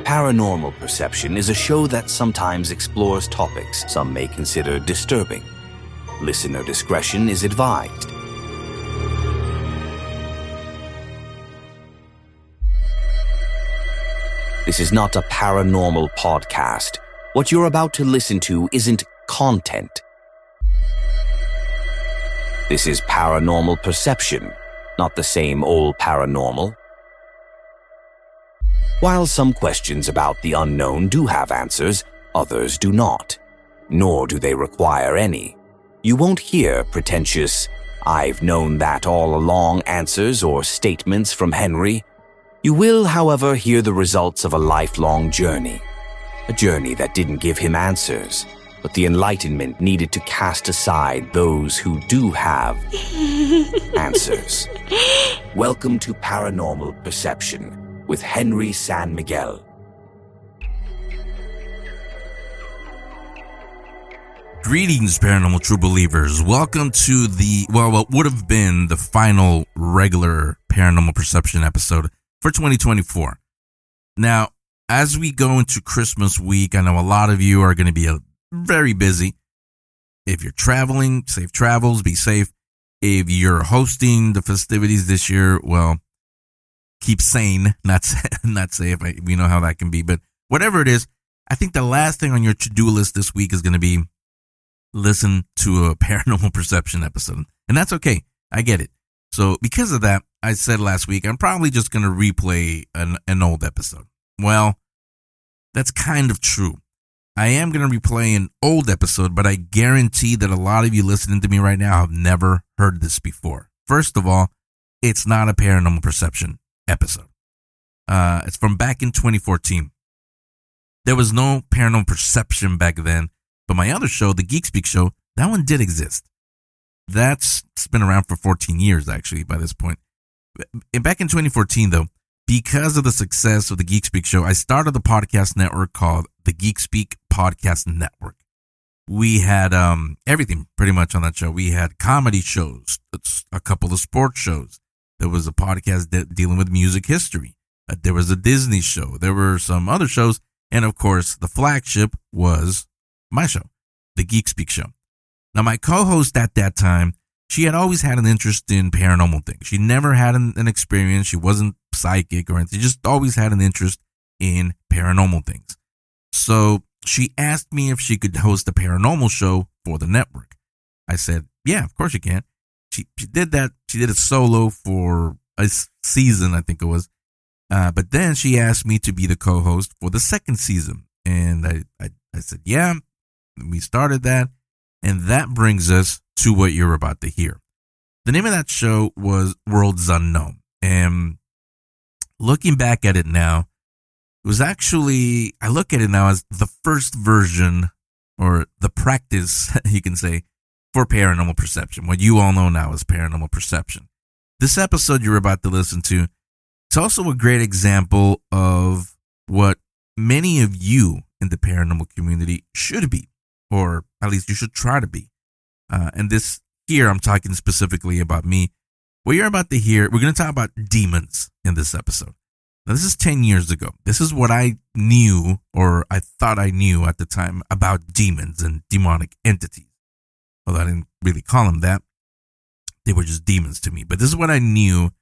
Paranormal Perception is a show that sometimes explores topics some may consider disturbing. Listener discretion is advised. This is not a paranormal podcast. What you're about to listen to isn't content. This is Paranormal Perception, not the same old paranormal. While some questions about the unknown do have answers, others do not, nor do they require any. You won't hear pretentious, "I've known that all along" answers or statements from Henry. You will, however, hear the results of a lifelong journey. A journey that didn't give him answers, but the enlightenment needed to cast aside those who do have answers. Welcome to Paranormal Perception with Henry San Miguel. Greetings, paranormal true believers. Welcome to what would have been the final regular Paranormal Perception episode for 2024. Now, as we go into Christmas week, I know a lot of you are going to be very busy. If you're traveling, safe travels, be safe. If you're hosting the festivities this year, well, keep sane, not safe. We know how that can be, but whatever it is, I think the last thing on your to-do list this week is going to be listen to a Paranormal Perception episode. And that's okay. I get it. So because of that, I said last week, I'm probably just going to replay an old episode. Well, that's kind of true. I am going to replay an old episode, but I guarantee that a lot of you listening to me right now have never heard this before. First of all, it's not a Paranormal Perception episode. It's from back in 2014. There was no Paranormal Perception back then, but my other show, the Geek Speak Show, that one did exist. It's been around for 14 years, actually, by this point. Back in 2014, though, because of the success of the Geek Speak Show, I started the podcast network called the Geek Speak Podcast Network. We had everything pretty much on that show. We had comedy shows, a couple of sports shows. There was a podcast dealing with music history. There was a Disney show. There were some other shows. And, of course, the flagship was my show, the Geek Speak Show. Now, my co-host at that time, she had always had an interest in paranormal things. She never had an experience. She wasn't psychic or anything. She just always had an interest in paranormal things. So she asked me if she could host a paranormal show for the network. I said, yeah, of course you can. She did that. She did it solo for a season, I think it was. But then she asked me to be the co-host for the second season. And I said, yeah, we started that. And that brings us to what you're about to hear. The name of that show was Worlds Unknown. And looking back at it now, it was actually, I look at it now as the first version or the practice, you can say, for paranormal perception. What you all know now is paranormal perception. This episode you're about to listen to, it's also a great example of what many of you in the paranormal community should be, or at least you should try to be. And this here, I'm talking specifically about me. What you're about to hear, we're going to talk about demons in this episode. Now, this is 10 years ago. This is what I knew, or I thought I knew at the time, about demons and demonic entities. Although I didn't really call them that. They were just demons to me. But this is what I knew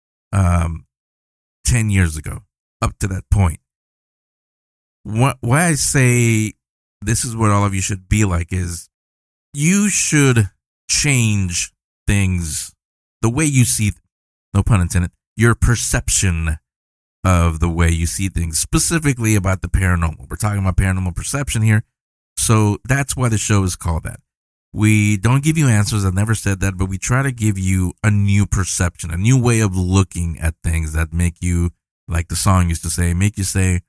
10 years ago, up to that point. Why I say this is what all of you should be like is you should change things, the way you see, no pun intended, your perception of the way you see things, specifically about the paranormal. We're talking about paranormal perception here. So that's why the show is called that. We don't give you answers. I've never said that, but we try to give you a new perception, a new way of looking at things that make you, like the song used to say, make you say,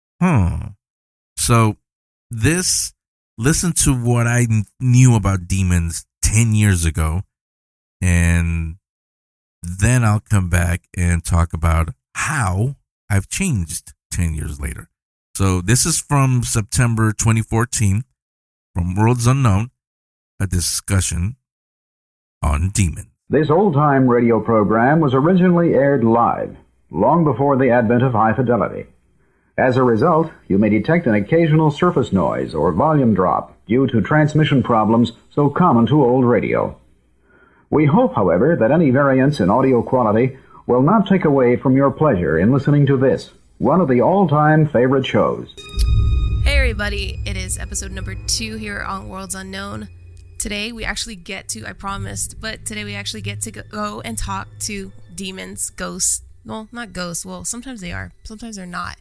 So listen to what I knew about demons 10 years ago, and then I'll come back and talk about how I've changed 10 years later. So this is from September 2014, from Worlds Unknown, a discussion on demons. This old-time radio program was originally aired live, long before the advent of high fidelity. As a result, you may detect an occasional surface noise or volume drop due to transmission problems so common to old radio. We hope, however, that any variance in audio quality will not take away from your pleasure in listening to this, one of the all-time favorite shows. Hey everybody, it is episode number 2 here on Worlds Unknown. Today we actually get to, I promised, but today we actually get to go and talk to demons, ghosts. Well, not ghosts. Well, sometimes they are. Sometimes they're not.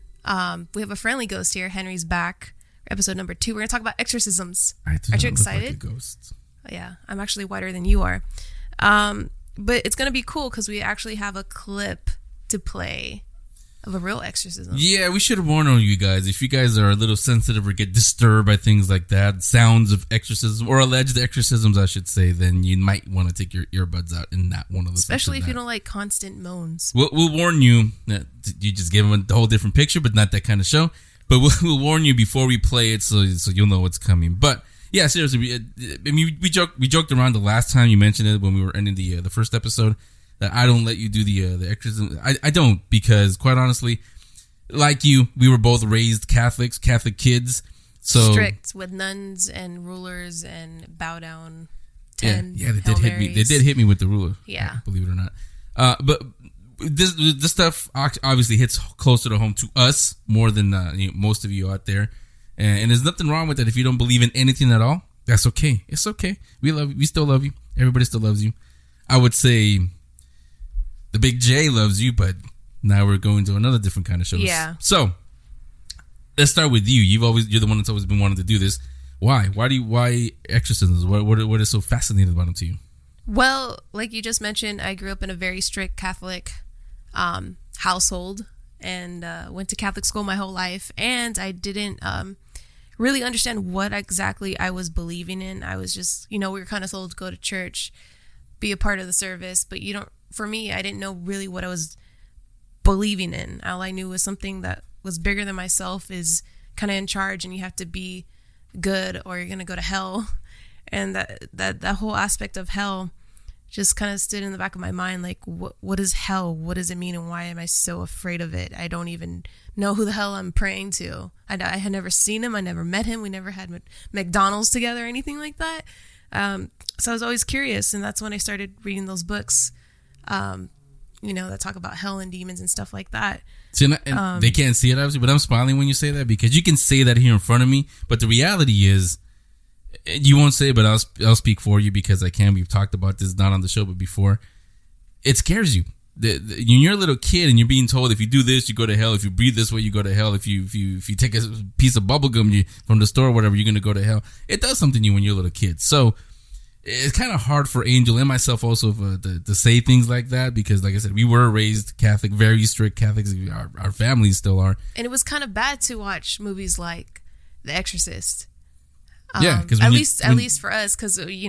We have a friendly ghost here. Henry's back. Episode number 2. We're going to talk about exorcisms. Aren't you excited? Look like a ghost. Yeah, I'm actually whiter than you are. But it's going to be cool because we actually have a clip to play of a real exorcism. Yeah, we should warn on you guys. If you guys are a little sensitive or get disturbed by things like that, sounds of exorcism or alleged exorcisms, I should say, then you might want to take your earbuds out and not one of the. Especially if you don't like constant moans. We'll warn you that you just give them a whole different picture, but not that kind of show. But we'll warn you before we play it, so you'll know what's coming. But yeah, seriously, we joked around the last time you mentioned it when we were ending the first episode. That I don't let you do the exorcism. I don't, because quite honestly, like you, we were both raised Catholics, Catholic kids. So strict with nuns and rulers and bow down. 10 yeah, they did hit me. They did hit me with the ruler. Yeah, believe it or not. But this stuff obviously hits closer to home to us more than most of you out there. And there's nothing wrong with that. If you don't believe in anything at all, that's okay. It's okay. We love you. We still love you. Everybody still loves you. I would say the Big J loves you, but now we're going to another different kind of show. Yeah. So let's start with you. You're the one that's always been wanting to do this. Why? Why exorcisms? What is so fascinating about them to you? Well, like you just mentioned, I grew up in a very strict Catholic household and went to Catholic school my whole life, and I didn't really understand what exactly I was believing in. I was just, we were kind of told to go to church, be a part of the service, but for me, I didn't know really what I was believing in. All I knew was something that was bigger than myself is kind of in charge, and you have to be good or you're going to go to hell. And that whole aspect of hell just kind of stood in the back of my mind. Like, what is hell? What does it mean? And why am I so afraid of it? I don't even know who the hell I'm praying to. I had never seen him. I never met him. We never had McDonald's together or anything like that. So I was always curious. And that's when I started reading those books, that talk about hell and demons and stuff like that. See, and they can't see it, obviously, but I'm smiling when you say that, because you can say that here in front of me. But the reality is, you won't say it, but I'll speak for you because I can. We've talked about this, not on the show, but before. It scares you. When you're a little kid and you're being told, if you do this, you go to hell. If you breathe this way, you go to hell. If you take a piece of bubble gum from the store or whatever, you're going to go to hell. It does something to you when you're a little kid. So it's kind of hard for Angel and myself also to say things like that, because, like I said, we were raised Catholic, very strict Catholics. Our families still are. And it was kind of bad to watch movies like The Exorcist. Yeah, because at least for us, because we're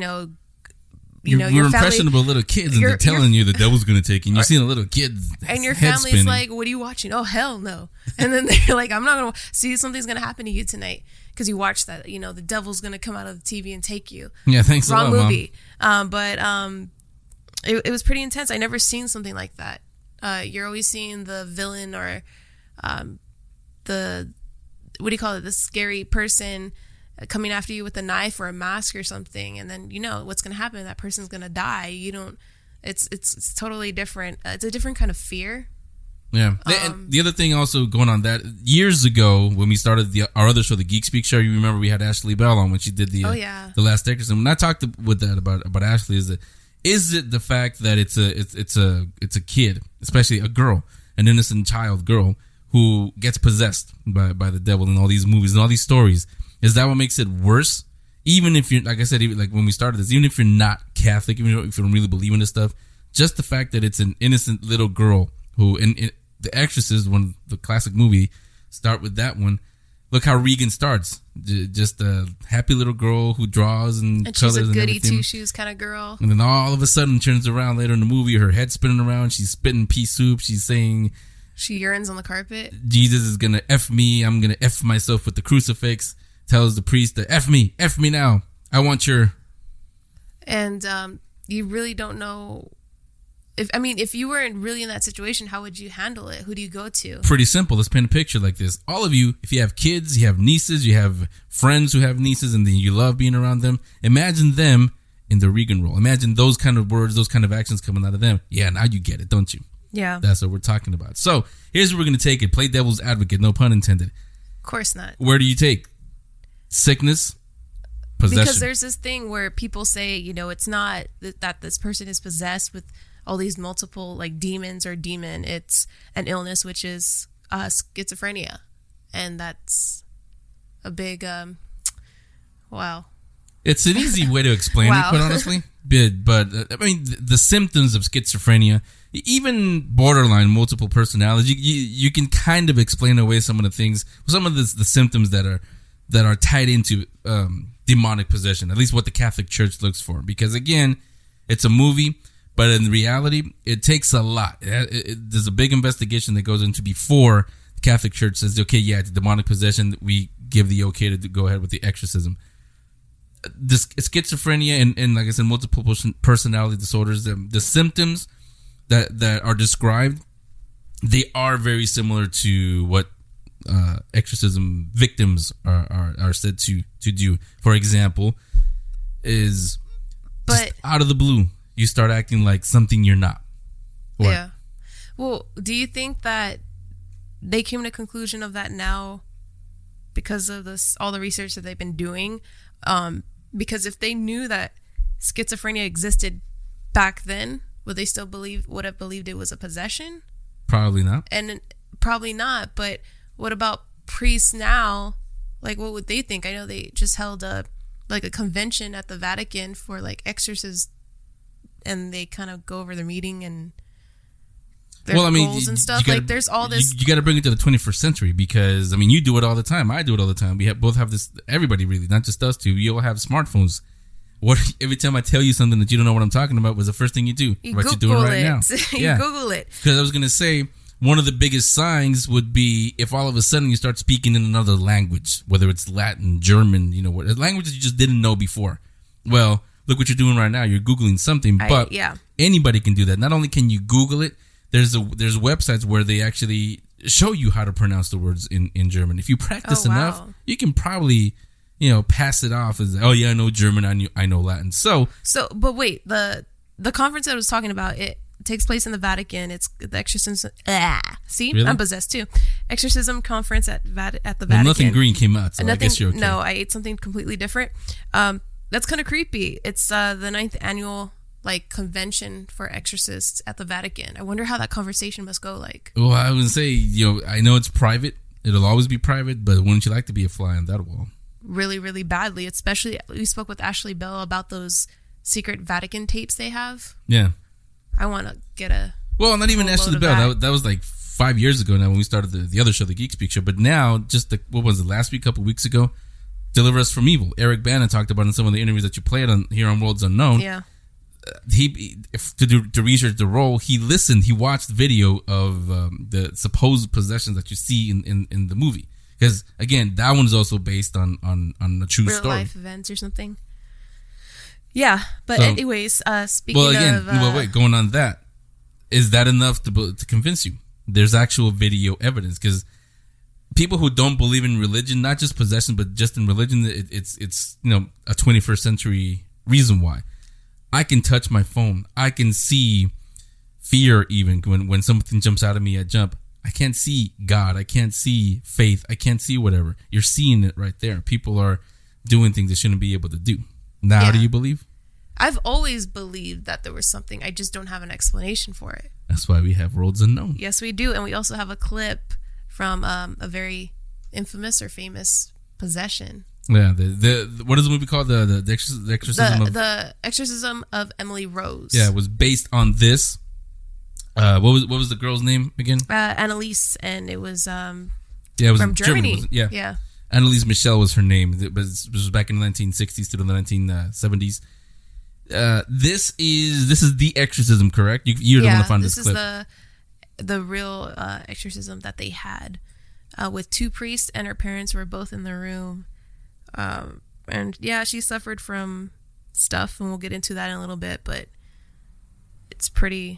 your impressionable little kids, and they're telling you the devil's going to take you. And you're seeing a little kid, and your family's like, "What are you watching?" "Oh, hell no!" And then they're like, "I'm not going to see something's going to happen to you tonight because you watched that. The devil's going to come out of the TV and take you." Yeah, thanks. Wrong a lot, movie. It was pretty intense. I never seen something like that. You're always seeing the villain or the what do you call it? The scary person coming after you with a knife or a mask or something, and then what's going to happen. That person's going to die. It's totally different. It's a different kind of fear. Yeah. And the other thing also going on that, years ago when we started our other show, the Geek Speak show, you remember we had Ashley Bell on when she did the Last Exorcism. When I talked with that about Ashley, is it the fact that it's a kid, especially a girl, an innocent child girl who gets possessed by the devil in all these movies and all these stories? Is that what makes it worse? Even if you're, like I said, like when we started this, even if you're not Catholic, even if you don't really believe in this stuff, just the fact that it's an innocent little girl who, in The Exorcist, one the classic movie, start with that one. Look how Regan starts. Just a happy little girl who draws and colors and everything. She's a goody two-shoes kind of girl. And then all of a sudden turns around later in the movie, her head's spinning around, she's spitting pea soup, she's saying... She urines on the carpet. Jesus is going to F me, I'm going to F myself with the crucifix. Tells the priest to F me now. I want your... And you really don't know if you were really in that situation, how would you handle it? Who do you go to? Pretty simple. Let's paint a picture like this. All of you, if you have kids, you have nieces, you have friends who have nieces, and then you love being around them. Imagine them in the Regan role. Imagine those kind of words, those kind of actions coming out of them. Yeah, now you get it, don't you? Yeah. That's what we're talking about. So here's where we're going to take it. Play devil's advocate, no pun intended. Of course not. Where do you take sickness, possession? Because there's this thing where people say, it's not that this person is possessed with all these multiple like demons or demon. It's an illness, which is schizophrenia. And that's a big, wow. It's an easy way to explain it, quite honestly. But the symptoms of schizophrenia, even borderline multiple personality, you can kind of explain away some of the things, some of the symptoms that are tied into demonic possession. At least what the Catholic Church looks for, because again, it's a movie, but in reality, it takes a lot. There's a big investigation that goes into before the Catholic Church says, okay, yeah, it's demonic possession. We give the okay to go ahead with the exorcism. This schizophrenia and like I said, multiple personality disorders, the symptoms that are described, they are very similar to what exorcism victims are said to do. For example, is just out of the blue, you start acting like something you're not. What? Yeah. Well, do you think that they came to a conclusion of that now because of this, all the research that they've been doing? Because if they knew that schizophrenia existed back then, would they still would have believed it was a possession? Probably not. And probably not. But what about priests now? Like, what would they think? I know they just held a convention at the Vatican for like exorcists, and they kind of go over their meeting and their goals and stuff. There's all this. You got to bring it to the 21st century, because you do it all the time. I do it all the time. We both have this. Everybody really, not just us two. We all have smartphones. Every time I tell you something that you don't know what I'm talking about, was the first thing you do. What you're doing right now. You Google it. Because I was gonna say, one of the biggest signs would be if all of a sudden you start speaking in another language, whether it's Latin, German, languages you just didn't know before. Well, look what you're doing right now. You're Googling something, but anybody can do that. Not only can you Google it, there's websites where they actually show you how to pronounce the words in German. If you practice enough, you can probably, pass it off as, oh yeah, I know German, I know Latin. So, but wait, the conference that I was talking about, it takes place in the Vatican. It's the exorcism. See, really? I'm possessed too. Exorcism conference at the Vatican. Well, nothing green came out, so I guess you're okay. No, I ate something completely different. That's kind of creepy. It's the 9th annual convention for exorcists at the Vatican. I wonder how that conversation must go like. Well, I would say, I know it's private. It'll always be private, but wouldn't you like to be a fly on that wall? Really, really badly. Especially, we spoke with Ashley Bell about those secret Vatican tapes they have. Yeah. I want to get a. Well, not even Ashley Bell. That was like 5 years ago now when we started the other show, the Geek Speak show. But now, just what was it, last week, a couple weeks ago? Deliver Us from Evil. Eric Bana talked about in some of the interviews that you played on here on Worlds Unknown. Yeah. To research the role, he watched video of the supposed possessions that you see in the movie, because again, that one's also based on a true real story, life events or something. Yeah, but anyways, speaking of going on that, is that enough to convince you? There's actual video evidence, because people who don't believe in religion, not just possession, but just in religion, it's a 21st century reason why. I can touch my phone. I can see fear even when something jumps out at me, I jump. I can't see God. I can't see faith. I can't see whatever. You're seeing it right there. People are doing things they shouldn't be able to do. Now, do you believe? I've always believed that there was something. I just don't have an explanation for it. That's why we have Worlds Unknown. Yes, we do. And we also have a clip from a very infamous or famous possession. Yeah, what is the movie called? The Exorcism of Emily Rose. Yeah, it was based on this. What was the girl's name again? Annalise, and it was it was from Germany. Yeah. Annalise Michel was her name. It was back in the 1960s to the 1970s. This is the exorcism, correct? You're the one to find this clip. This is the real exorcism that they had with two priests, and her parents were both in the room. And yeah, she suffered from stuff, and we'll get into that in a little bit, but it's pretty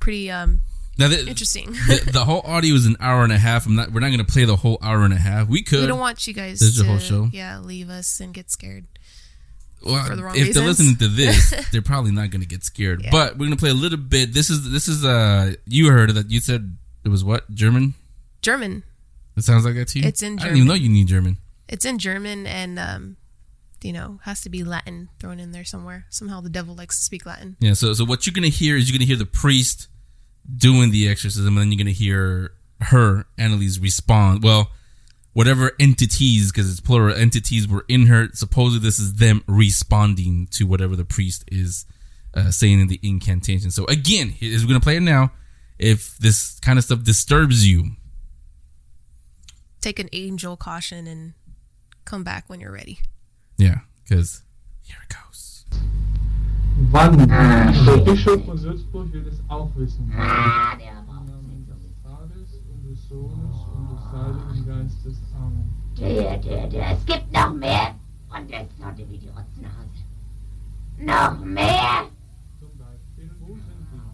pretty now interesting. the whole audio is an hour and a half. We're not going to play the whole hour and a half. We could. We don't want you guys This is to the whole show. leave us and get scared. Well, for the wrong if reasons. they're listening to this, they're probably not going to get scared. Yeah. But we're going to play a little bit. This is you heard of that. You said it was what? German? German. It sounds like that to you? It's in I didn't even know German. you need German. It's in German and, has to be Latin thrown in there somewhere. Somehow the devil likes to speak Latin. Yeah, so what you're going to hear is you're going to hear the priest doing the exorcism, and then you're going to hear her, Annalise, respond. Well, whatever entities, because it's plural, entities were in her. Supposedly this is them responding to whatever the priest is saying in the incantation. So again, we're going to play it now. If this kind of stuff disturbs you, Take an angel caution and come back when you're ready. yeah, because here it goes. Wann? Der Bischof von Würzburg will es auch wissen. Im Ah, der Namen braucht des Vaters und des Sohnes und des Heiligen Geistes. Amen. Es gibt noch mehr. Und jetzt hat er wie die Rotznase. Noch mehr? Zum Beispiel, wo sind sie?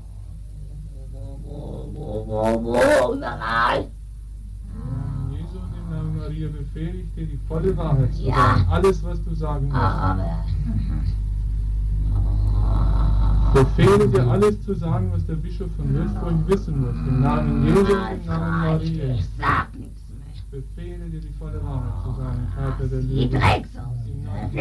Wo, überall. Im Jesu und im Namen Maria befehle ich dir, die volle Wahrheit zu Ja. sagen. Alles, was du sagen musst. Aber... Befehle dir, alles zu sagen, was der Bischof von Würzburg wissen muss. Im Namen Jesu und im Namen Maria. Ich sag nichts mehr. Befehle dir, die volle Wahrheit zu sagen. Vater der Die Liebe. Drecksau. Im Namen Flucht. des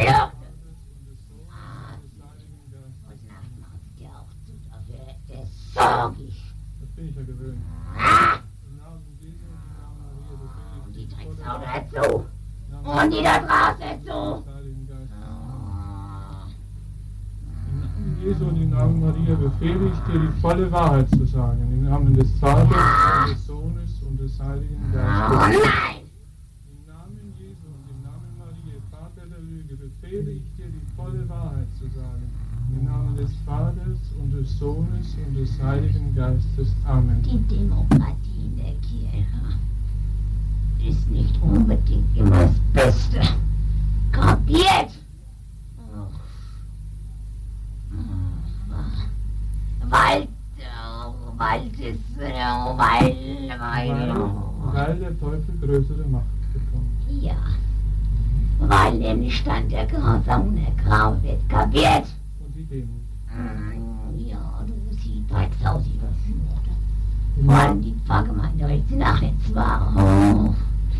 Heiligen Geistes. Und Nacht macht dir auch zu dafür. Das sorg ich. Das bin ich ja gewöhnt. Ah, Im Namen Jesu und im Namen Maria befehle und ich die dir, die volle Drecksau Wahrheit dazu. zu sagen. Und die da draußen dazu. Des Heiligen Geistes. Ah. Im Namen Jesu und im Namen Maria befehle ich dir, die volle Wahrheit zu sagen. Im Namen des Vaters und des Sohnes und des Heiligen Oh Geistes. nein. Im Namen Jesu und im Namen Maria, Vater der Lüge, befehle ich dir, die volle Wahrheit zu sagen. Im Namen des Vaters und des Sohnes und des Heiligen Geistes. Amen. Die Demokratie in der Kirche ist nicht unbedingt immer das Beste. Kapiert? Weil der Teufel größere Macht bekommt. Ja, weil nämlich Stand der Grausam und der Grau wird. Kapiert? Und die Demut. Ja, du siehst Drecksau, sie verfluchte. Im Vor allem Namen, die Pfarrgemeinde regt sie nach jetzt war. Oh.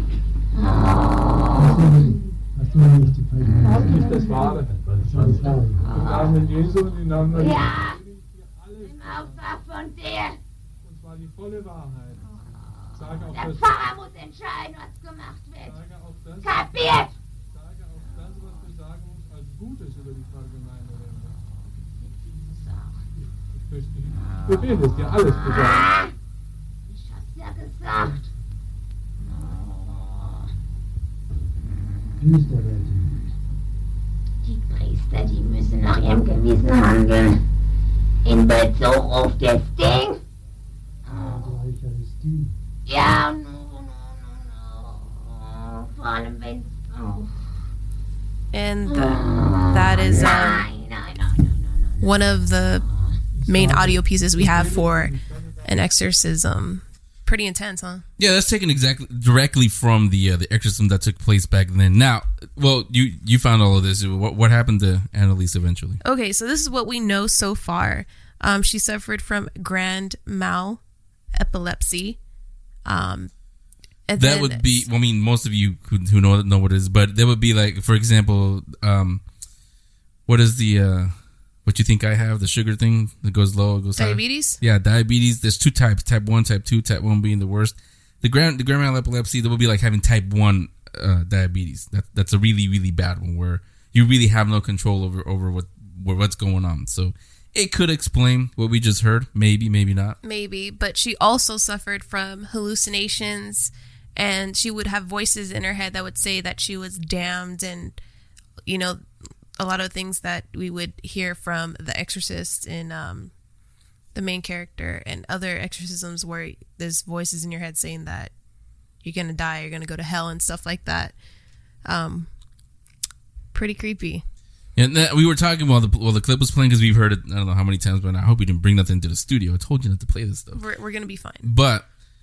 das ist nicht das Wahre. Im Namen Jesu und im Namen Maria. Ja, befehle ich dir alles, im Auftrag von dir. und zwar die volle Wahrheit. Sage auch Der das, Pfarrer muss entscheiden, was gemacht wird. sage auch das, Kapiert? sage auch das, was du sagen musst, als Gutes über die Pfarrgemeinde. Ich befehle es dir, alles zu sagen. Ich hab's ja gesagt. Die Priester, die müssen nach ihrem Gewissen handeln. In Bezug auf das Ding. Ja, no. Vor allem wenn's... And that is Nein. one of the main audio pieces we have for an exorcism. Pretty intense, huh? Yeah, that's taken directly from the exorcism that took place back then. Now, well, you found all of this. What happened to Annalise eventually? Okay, so this is what we know so far. She suffered from grand mal epilepsy. And That then- would be. Well, I mean, most of you who know what it is, but that would be like, for example, what is the what you think I have, the sugar thing that goes low, it goes high? diabetes. Yeah, diabetes. There's two types: type 1, type 2. Type 1 being the worst. The grand mal epilepsy, that would be like having type 1 diabetes. That's a really, really bad one where you really have no control over what's going on. So it could explain what we just heard. Maybe not. Maybe, but she also suffered from hallucinations, and she would have voices in her head that would say that she was damned, and a lot of things that we would hear from The Exorcist in the main character and other exorcisms where there's voices in your head saying that you're gonna die, you're gonna go to hell and stuff like that. Pretty creepy. And we were talking while the clip was playing because we've heard it I don't know how many times, but I hope you didn't bring nothing to the studio. I told you not to play this stuff. We're gonna be fine. But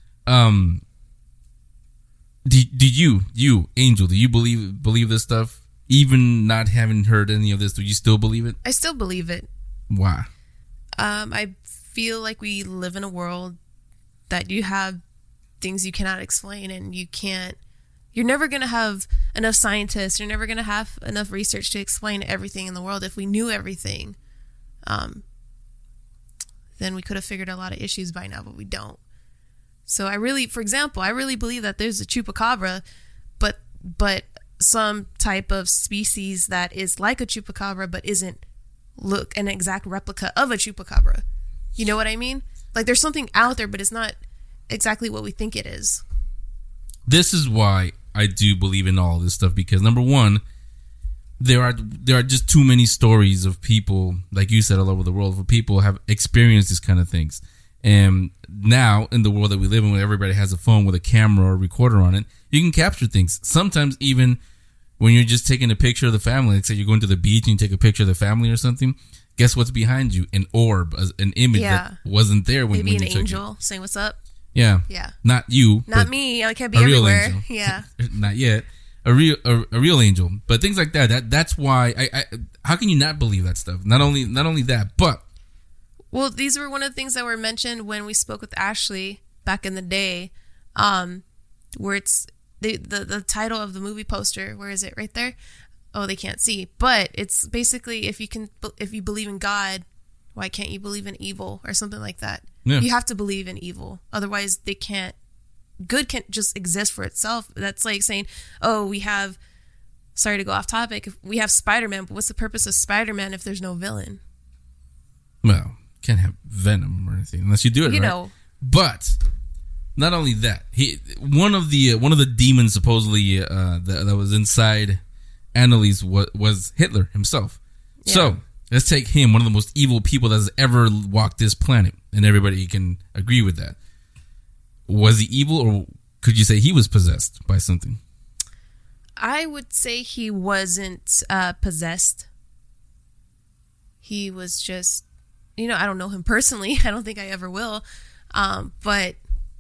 did you Angel? Do you believe this stuff? Even not having heard any of this, do you still believe it? I still believe it. Why? I feel like we live in a world that you have things you cannot explain, and you're never going to have enough scientists. You're never going to have enough research to explain everything in the world. If we knew everything, then we could have figured a lot of issues by now, but we don't. So for example, I really believe that there's a chupacabra, but some type of species that is like a chupacabra, but isn't an exact replica of a chupacabra. You know what I mean? Like there's something out there, but it's not exactly what we think it is. This is why I do believe in all this stuff, because number one, there are just too many stories of people, like you said, all over the world, where people have experienced these kind of things. And now in the world that we live in, where everybody has a phone with a camera or a recorder on it, you can capture things. Sometimes even when you're just taking a picture of the family, like say you're going to the beach and you take a picture of the family or something, guess what's behind you? An orb, an image that wasn't there when you took it. Maybe an angel saying what's up. Yeah. Yeah. Not you. Not me. I can't be everywhere. Angel. Yeah. Not yet. A real angel. But things like that's why I how can you not believe that stuff? Not only that, but well, these were one of the things that were mentioned when we spoke with Ashley back in the day, where it's the title of the movie poster. Where is it? Right there. Oh, they can't see. But it's basically if you believe in God, why can't you believe in evil or something like that? Yeah. You have to believe in evil. Otherwise, good can't just exist for itself. That's like saying, oh, sorry to go off topic, we have Spider-Man, but what's the purpose of Spider-Man if there's no villain? Well, can't have Venom or anything unless you do it, you right? know. But not only that, one of the demons supposedly that was inside Annalise was Hitler himself. Yeah. So let's take him, one of the most evil people that's ever walked this planet, and everybody can agree with that. Was he evil, or could you say he was possessed by something? I would say he wasn't possessed. He was just, I don't know him personally. I don't think I ever will. But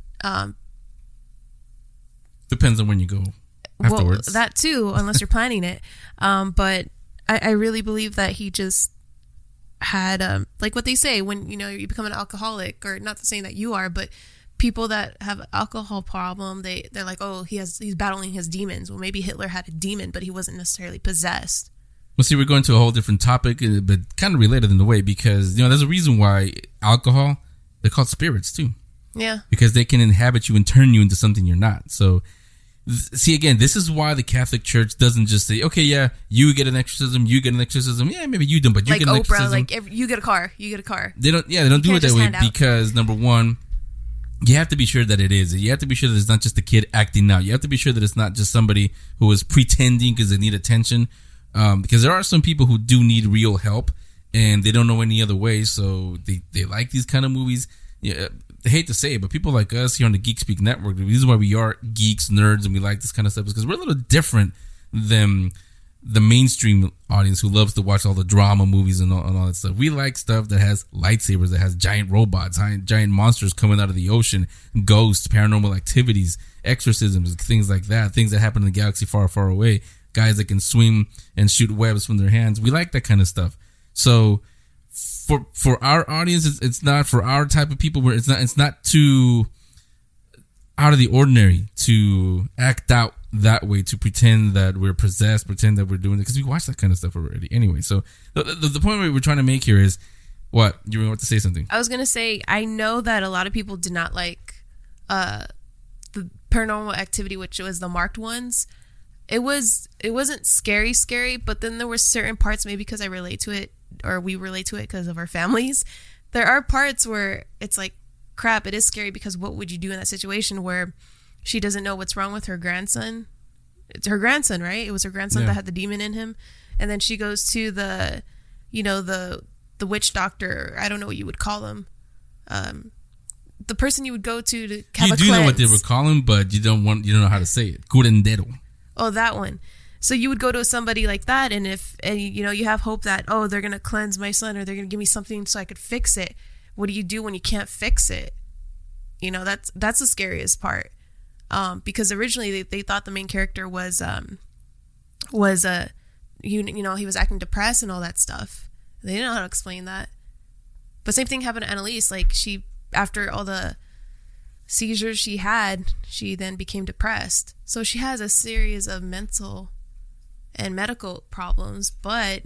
depends on when you go afterwards. Well, that too, unless you're planning it. But I really believe that he just had, like what they say when, you become an alcoholic, or not saying that you are, but people that have an alcohol problem, they're like, oh, he's battling his demons. Well, maybe Hitler had a demon, but he wasn't necessarily possessed. Well, see, we're going to a whole different topic, but kind of related in a way, because, there's a reason why alcohol, they're called spirits too. Yeah. Because they can inhabit you and turn you into something you're not. So, see, again, this is why the Catholic Church doesn't just say, okay, yeah, you get an exorcism, yeah, maybe you don't, but you like get an Oprah, exorcism. Like you get a car. They don't do it that way because, number one, you have to be sure that it is. You have to be sure that it's not just a kid acting out. You have to be sure that it's not just somebody who is pretending because they need attention. Because there are some people who do need real help and they don't know any other way. So they like these kind of movies. Yeah, I hate to say it, but people like us here on the Geek Speak Network, the reason why we are geeks, nerds, and we like this kind of stuff is because we're a little different than the mainstream audience who loves to watch all the drama movies and all that stuff. We like stuff that has lightsabers, that has giant robots, giant monsters coming out of the ocean, ghosts, paranormal activities, exorcisms, things like that, things that happen in the galaxy far, far away, guys that can swim and shoot webs from their hands. We like that kind of stuff. So for our audience, it's not for our type of people where it's not too out of the ordinary to act out that way, to pretend that we're possessed, pretend that we're doing it, because we watch that kind of stuff already anyway. So the point we're trying to make here is, what? You were about to say something. I was going to say, I know that a lot of people did not like the Paranormal Activity, which was the marked ones. It wasn't scary, but then there were certain parts, maybe because I relate to it, or we relate to it because of our families. There are parts where it's like, crap, it is scary, because what would you do in that situation where she doesn't know what's wrong with her grandson? It's her grandson, right? It was her grandson that had the demon in him. And then she goes to the witch doctor. I don't know what you would call him. The person you would go to have a cleanse. You do know what they would call him, but you don't know how to say it. Curandero. Oh, that one. So you would go to somebody like that, and you have hope that, oh, they're gonna cleanse my son, or they're gonna give me something so I could fix it. What do you do when you can't fix it? That's the scariest part. Because originally they thought the main character was he was acting depressed and all that stuff. They didn't know how to explain that. But same thing happened to Annalise. Like, she, after all the seizures she had, she then became depressed. So she has a series of mental and medical problems. But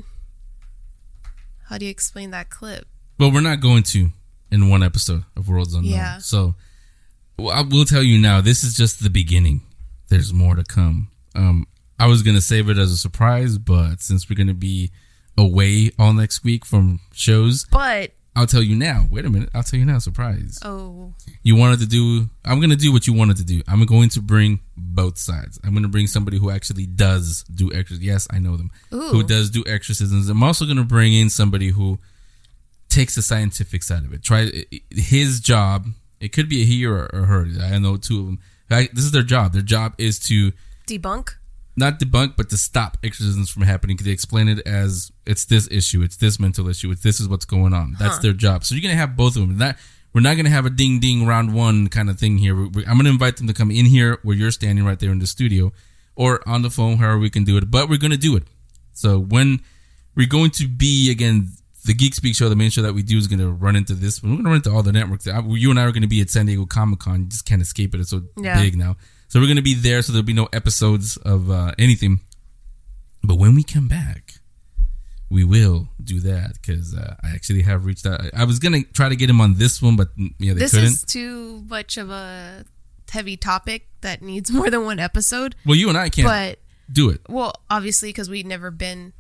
how do you explain that clip? Well, we're not going to in one episode of Worlds Unknown. Yeah. So I will tell you now, this is just the beginning. There's more to come. I was going to save it as a surprise, but since we're going to be away all next week from shows, but I'll tell you now. Wait a minute. I'll tell you now. Surprise. Oh. You wanted to do... I'm going to do what you wanted to do. I'm going to bring both sides. I'm going to bring somebody who actually does do exorcisms. Yes, I know them. Ooh. Who does do exorcisms. I'm also going to bring in somebody who takes the scientific side of it. Try his job. It could be a he or her. I know two of them. This is their job. Their job is to... Debunk? Not debunk, but to stop exorcisms from happening. Because they explain it as, it's this issue, it's this mental issue, this is what's going on. That's their job. So you're going to have both of them. We're not going to have a ding-ding round one kind of thing here. I'm going to invite them to come in here where you're standing right there in the studio, or on the phone, however we can do it. But we're going to do it. So when we're going to be, again, the Geek Speak show, the main show that we do, is going to run into this. We're going to run into all the networks. You and I are going to be at San Diego Comic-Con. You just can't escape it. It's so big now. So we're going to be there, so there'll be no episodes of anything. But when we come back, we will do that, because I actually have reached out. I was going to try to get him on this one, but they couldn't. This is too much of a heavy topic that needs more than one episode. Well, you and I can't do it. Well, obviously, because we've never been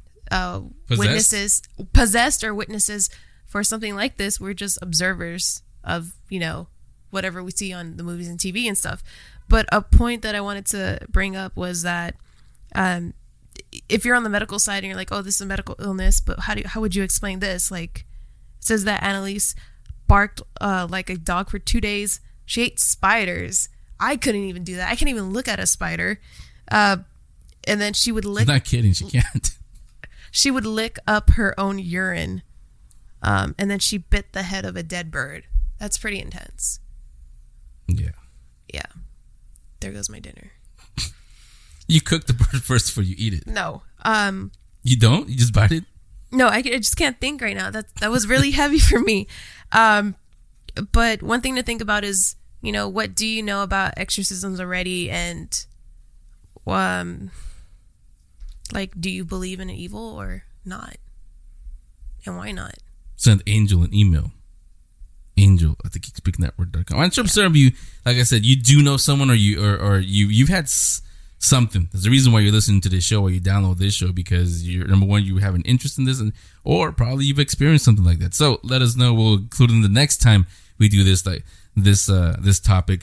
possessed or witnesses for something like this. We're just observers of, whatever we see on the movies and TV and stuff. But a point that I wanted to bring up was that if you're on the medical side and you're like, oh, this is a medical illness, but how would you explain this? Like, it says that Annalise barked like a dog for 2 days. She ate spiders. I couldn't even do that. I can't even look at a spider. And then she would lick... I'm not kidding. She can't. She would lick up her own urine. And then she bit the head of a dead bird. That's pretty intense. Yeah. Yeah. There goes my dinner. You cook the bird first before you eat it. No. You don't? You just bite it? No, I just can't think right now. That was really heavy for me. But one thing to think about is, what do you know about exorcisms already? And, do you believe in evil or not? And why not? Send Angel an email. Angel@thegeekspeaknetwork.com. I'm sure some of you, like I said, you do know someone, or you've had something. There's a reason why you're listening to this show, or you download this show, because you're, number one, you have an interest in this, or probably you've experienced something like that. So let us know. We'll include in the next time we do this topic.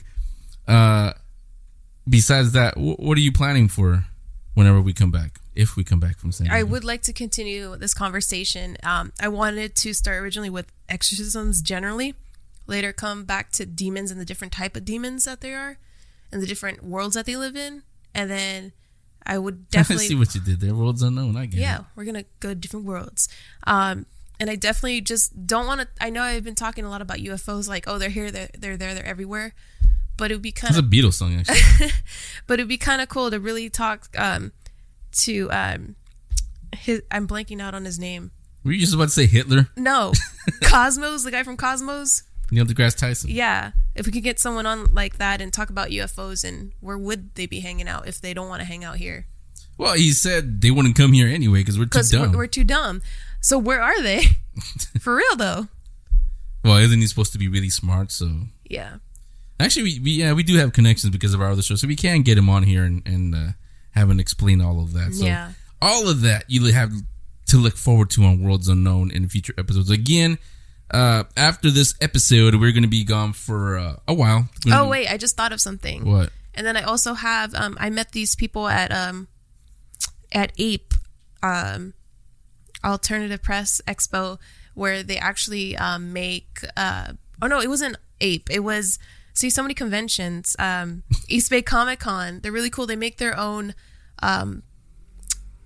Besides that, what are you planning for whenever we come back? If we come back from San Diego? I would like to continue this conversation. I wanted to start originally with exorcisms generally, later come back to demons and the different type of demons that there are, and the different worlds that they live in, and then I would definitely... I see what you did there. Worlds unknown. I get it. Yeah, we're gonna go to different worlds, and I definitely just don't want to... I know I've been talking a lot about UFOs, like, oh, they're here, they're there, they're everywhere, but it would be kind of... It's a Beatles song, actually. But it'd be kind of cool to really talk to I'm blanking out on his name. Were you just about to say Hitler? No, Cosmos, the guy from Cosmos. Neil deGrasse Tyson. Yeah, if we could get someone on like that and talk about UFOs, and where would they be hanging out if they don't want to hang out here? Well, he said they wouldn't come here anyway because we're too dumb. We're too dumb. So where are they? For real though. Well, isn't he supposed to be really smart? So yeah. Actually, we do have connections because of our other show, so we can get him on here and have him explain all of that. So yeah. All of that you have to look forward to on Worlds Unknown in future episodes. Again, after this episode, we're going to be gone for a while. Oh, wait, I just thought of something. What? And then I also have, I met these people at APE, Alternative Press Expo, where they actually make, oh no, it wasn't APE. It was, see, so many conventions. East Bay Comic Con, they're really cool. They make their own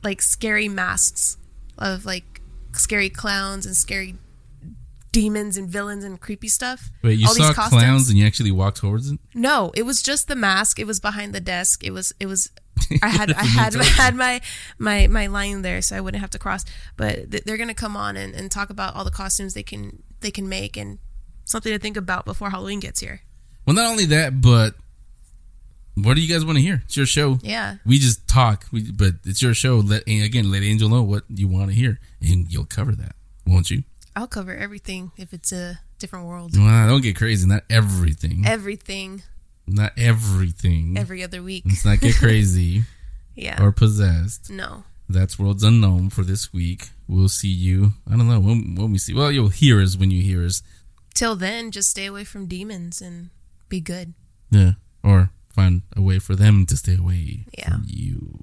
like scary masks of like scary clowns and scary demons and villains and creepy stuff. Wait, you saw clowns and you actually walked towards it? No, it was just the mask. It was behind the desk. It was I had my line there so I wouldn't have to cross. But they're gonna come on and talk about all the costumes they can make and something to think about before Halloween gets here. Well, not only that, but what do you guys want to hear? It's your show. Yeah. We just talk, but it's your show. Let Angel know what you want to hear, and you'll cover that, won't you? I'll cover everything if it's a different world. Well, don't get crazy. Not everything. Everything. Not everything. Every other week. Let's not get crazy. Yeah. Or possessed. No. That's Worlds Unknown for this week. We'll see you. I don't know when we see. Well, you'll hear us when you hear us. Till then, just stay away from demons and be good. Yeah. Or find a way for them to stay away from you.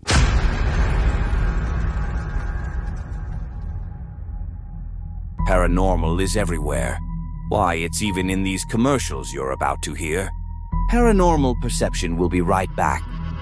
Paranormal is everywhere. Why, it's even in these commercials you're about to hear. Paranormal Perception will be right back.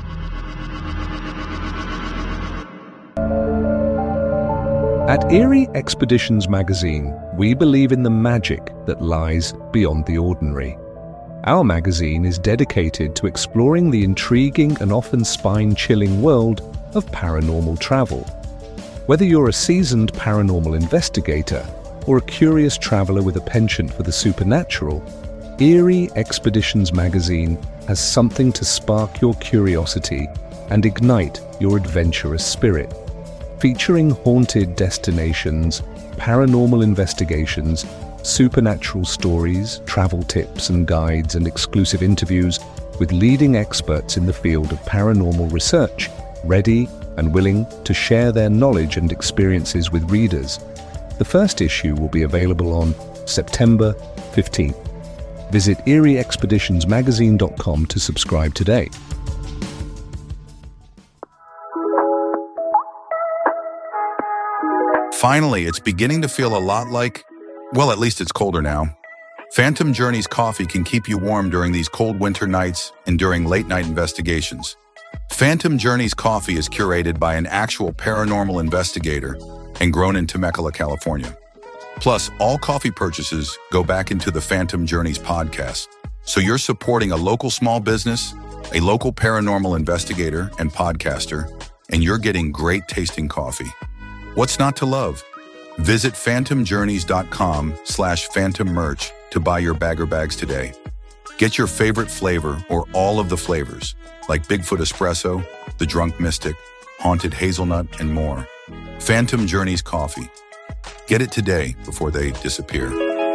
At Eerie Expeditions magazine, we believe in the magic that lies beyond the ordinary. Our magazine is dedicated to exploring the intriguing and often spine-chilling world of paranormal travel. Whether you're a seasoned paranormal investigator or a curious traveler with a penchant for the supernatural, Eerie Expeditions magazine has something to spark your curiosity and ignite your adventurous spirit. Featuring haunted destinations, paranormal investigations, supernatural stories, travel tips and guides, and exclusive interviews with leading experts in the field of paranormal research, ready and willing to share their knowledge and experiences with readers. The first issue will be available on September 15th. Visit eerieexpeditionsmagazine.com to subscribe today. Finally, it's beginning to feel a lot like, well, at least it's colder now. Phantom Journeys coffee can keep you warm during these cold winter nights and during late-night investigations. Phantom Journeys coffee is curated by an actual paranormal investigator and grown in Temecula, California. Plus, all coffee purchases go back into the Phantom Journeys podcast. So you're supporting a local small business, a local paranormal investigator and podcaster, and you're getting great tasting coffee. What's not to love? Visit phantomjourneys.com/phantom merch to buy your bagger bags today. Get your favorite flavor or all of the flavors, like Bigfoot Espresso, the Drunk Mystic, Haunted Hazelnut, and more. Phantom Journeys coffee. Get it today before they disappear.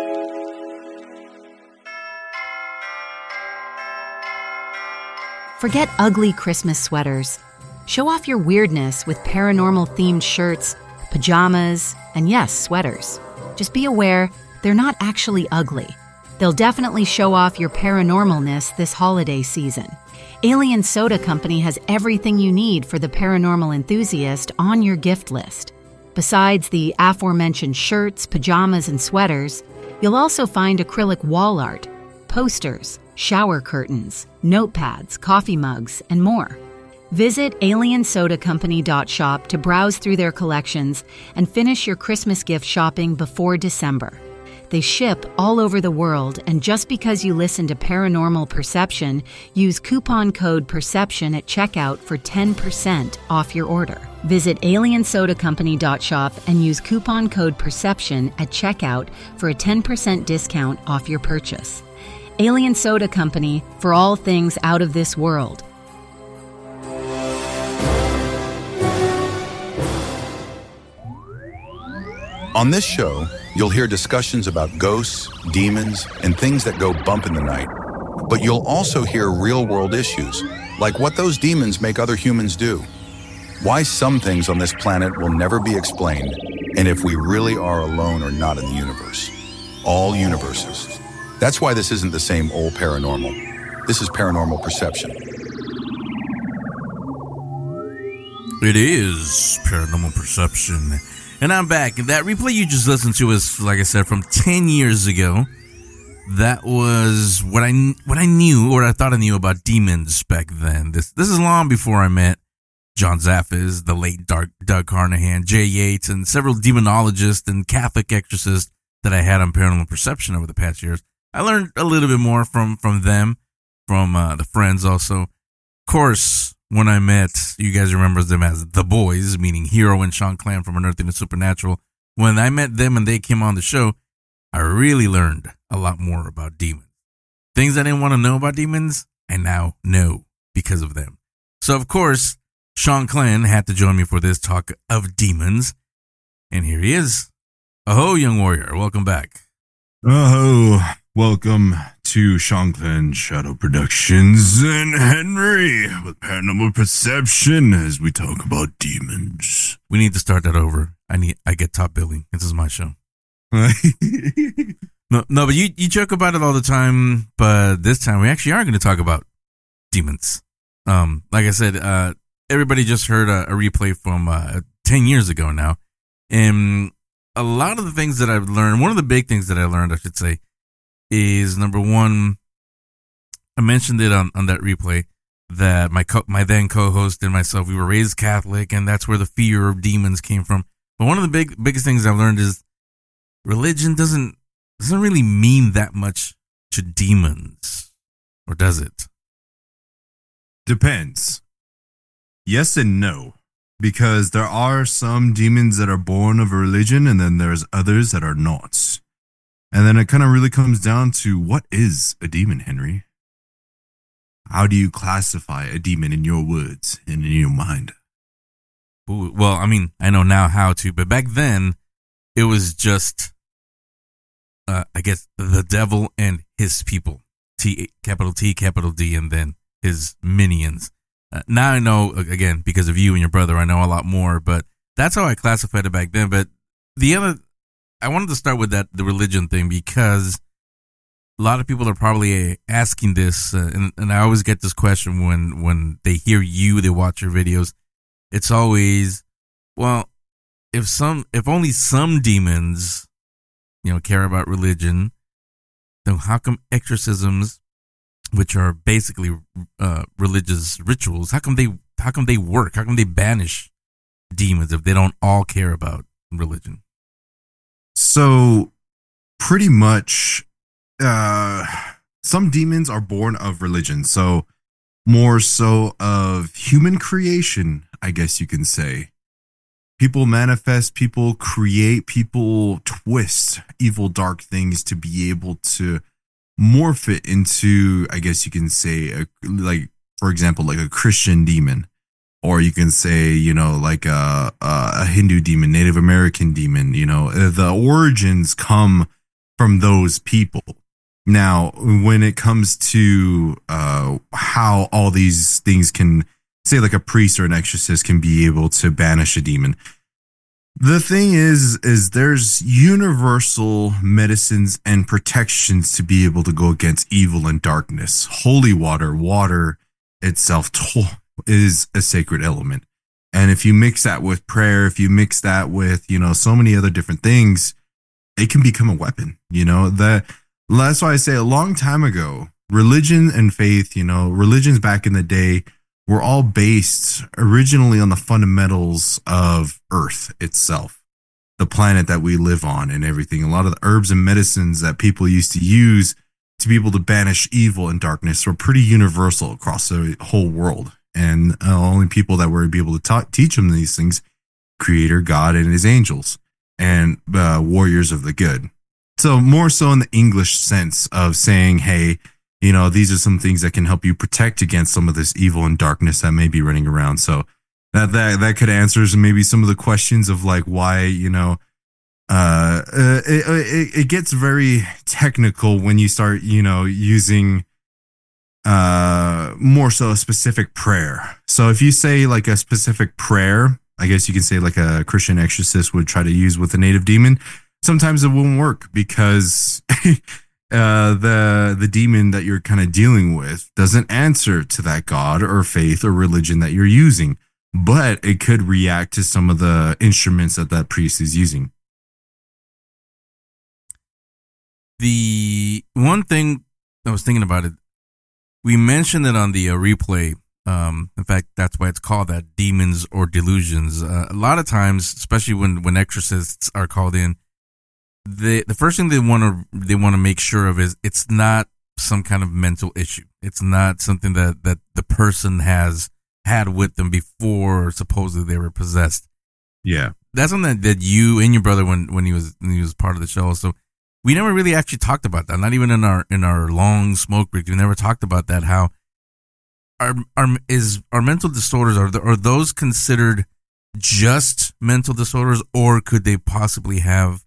Forget ugly Christmas sweaters. Show off your weirdness with paranormal-themed shirts, pajamas, and yes, sweaters. Just be aware, they're not actually ugly. They'll definitely show off your paranormalness this holiday season. Alien Soda Company has everything you need for the paranormal enthusiast on your gift list. Besides the aforementioned shirts, pajamas, and sweaters, you'll also find acrylic wall art, posters, shower curtains, notepads, coffee mugs, and more. Visit aliensodacompany.shop to browse through their collections and finish your Christmas gift shopping before December. They ship all over the world, and just because you listen to Paranormal Perception, use coupon code PERCEPTION at checkout for 10% off your order. Visit aliensodacompany.shop and use coupon code PERCEPTION at checkout for a 10% discount off your purchase. Alien Soda Company, for all things out of this world. On this show, you'll hear discussions about ghosts, demons, and things that go bump in the night. But you'll also hear real-world issues, like what those demons make other humans do, why some things on this planet will never be explained, and if we really are alone or not in the universe. All universes. That's why this isn't the same old paranormal. This is Paranormal Perception. It is Paranormal Perception. And I'm back. And that replay you just listened to was, like I said, from 10 years ago. That was what I knew, or I thought I knew about demons back then. This is long before I met John Zaffis, the late Doug Carnahan, Jay Yates, and several demonologists and Catholic exorcists that I had on Paranormal Perception over the past years. I learned a little bit more from them, from the friends also. Of course, when I met, you guys remember them as the boys, meaning Hero and Sean Clan from Unearthing the Supernatural. When I met them and they came on the show, I really learned a lot more about demons. Things I didn't want to know about demons, I now know because of them. So, of course, Sean Clan had to join me for this talk of demons. And here he is. Aho, young warrior. Welcome back. Oh, welcome to Sean Clan Shadow Productions and Henry with Paranormal Perception as we talk about demons. We need to start that over. I get top billing. This is my show. No, but you joke about it all the time, but this time we actually are going to talk about demons. Like I said, everybody just heard a replay from 10 years ago now. And a lot of the things that I've learned, one of the big things that I learned, I should say, is number one, I mentioned it on that replay that my then co-host and myself, we were raised Catholic, and that's where the fear of demons came from. But one of the biggest things I've learned is religion doesn't really mean that much to demons, or does it? Depends. Yes and no. Because there are some demons that are born of a religion, and then there's others that are not. And then it kind of really comes down to, what is a demon, Henry? How do you classify a demon in your words and in your mind? Ooh, well, I mean, I know now how to, but back then, it was just, I guess, the devil and his people. Capital T, capital D, and then his minions. Now I know, again, because of you and your brother, I know a lot more, but that's how I classified it back then. But I wanted to start with the religion thing, because a lot of people are probably asking this, and I always get this question when they hear you, they watch your videos. It's always, well, if only some demons, care about religion, then how come exorcisms, which are basically religious rituals, how come they work? How come they banish demons if they don't all care about religion? So, pretty much, some demons are born of religion. So, more so of human creation, I guess you can say. People manifest, people create, people twist evil, dark things to be able to morph it into, I guess you can say, for example, like a Christian demon, or you can say, like a Hindu demon, Native American demon. The origins come from those people. Now, when it comes to how all these things can, say, like a priest or an exorcist can be able to banish a demon. The thing is there's universal medicines and protections to be able to go against evil and darkness. Holy water itself is a sacred element. And if you mix that with prayer, if you mix that with, so many other different things, it can become a weapon. That's why I say a long time ago, religion and faith, religions back in the day were all based originally on the fundamentals of Earth itself, the planet that we live on and everything. A lot of the herbs and medicines that people used to use to be able to banish evil and darkness were pretty universal across the whole world. And only people that were able to teach them these things, Creator, God, and his angels, and warriors of the good. So more so in the English sense of saying, hey, these are some things that can help you protect against some of this evil and darkness that may be running around. So that could answer maybe some of the questions of like why, it gets very technical when you start, using more so a specific prayer. So if you say like a specific prayer, I guess you can say like a Christian exorcist would try to use with a native demon, sometimes it won't work because the demon that you're kind of dealing with doesn't answer to that God or faith or religion that you're using, but it could react to some of the instruments that priest is using. The one thing I was thinking about it, we mentioned it on the replay In fact, that's why it's called that, demons or delusions. A lot of times, especially when exorcists are called in, the first thing they want to make sure of is it's not some kind of mental issue. It's not something that the person has had with them before supposedly they were possessed. Yeah. That's something that you and your brother, when he was part of the show. So we never really actually talked about that. Not even in our long smoke break, we never talked about that. How are mental disorders, are those considered just mental disorders, or could they possibly have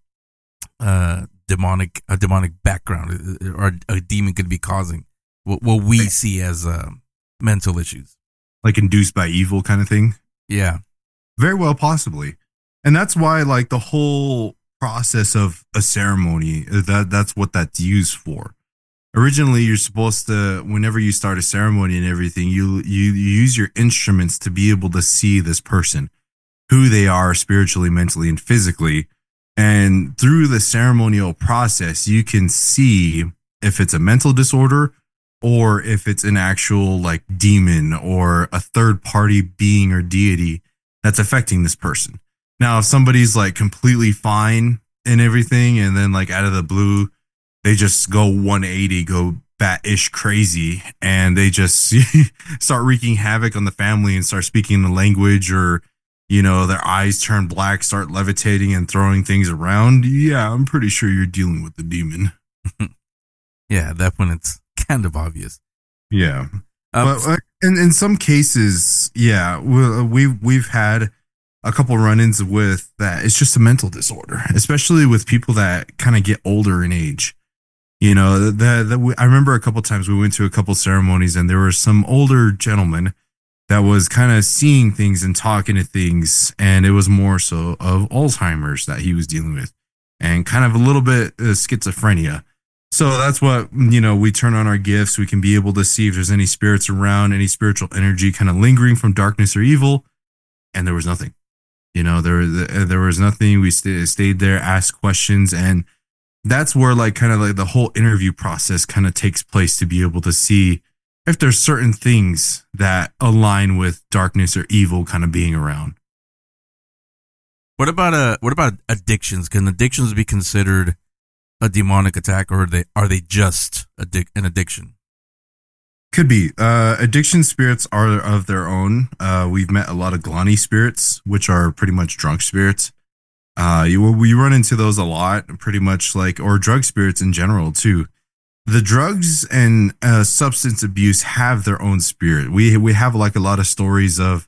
a demonic background, or a demon could be causing what we see as mental issues, like induced by evil kind of thing? Yeah, very well, possibly. And that's why, like, the whole process of a ceremony, that's what that's used for. Originally, you're supposed to, whenever you start a ceremony and everything, you use your instruments to be able to see this person, who they are spiritually, mentally, and physically. And through the ceremonial process, you can see if it's a mental disorder or if it's an actual, like, demon or a third party being or deity that's affecting this person. Now, if somebody's like completely fine and everything, and then like out of the blue, they just go 180, go bat-ish crazy, and they just start wreaking havoc on the family and start speaking the language, or, you know, their eyes turn black, start levitating and throwing things around. Yeah, I'm pretty sure you're dealing with the demon. Yeah, that one, it's kind of obvious. Yeah. But in some cases, yeah, we've had a couple run-ins with that. It's just a mental disorder, especially with people that kind of get older in age. You know, I remember a couple times we went to a couple ceremonies, and there was some older gentleman that was kind of seeing things and talking to things, and it was more so of Alzheimer's that he was dealing with, and kind of a little bit schizophrenia. So that's what, you know, we turn on our gifts. We can be able to see if there's any spirits around, any spiritual energy kind of lingering from darkness or evil, and there was nothing. You know, there was nothing. We stayed there, asked questions, and that's where, like, kind of like the whole interview process kind of takes place, to be able to see if there's certain things that align with darkness or evil kind of being around. What about addictions? Can addictions be considered a demonic attack, or are they just an addiction? Could be. Addiction spirits are of their own. We've met a lot of Glani spirits, which are pretty much drunk spirits. We run into those a lot, pretty much, like, or drug spirits in general too. The drugs and substance abuse have their own spirit. We have, like, a lot of stories of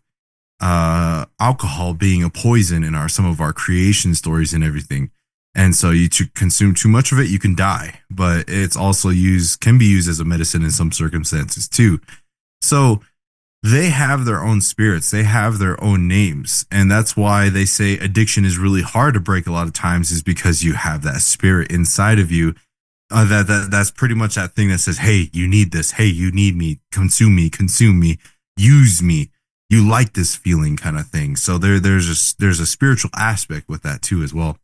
alcohol being a poison in some of our creation stories and everything. And so you consume too much of it, you can die. But it's also can be used as a medicine in some circumstances too. So they have their own spirits. They have their own names. And that's why they say addiction is really hard to break a lot of times, is because you have that spirit inside of you. That's pretty much that thing that says, hey, you need this. Hey, you need me. Consume me. Use me. You like this feeling, kind of thing. So there's a spiritual aspect with that too as well.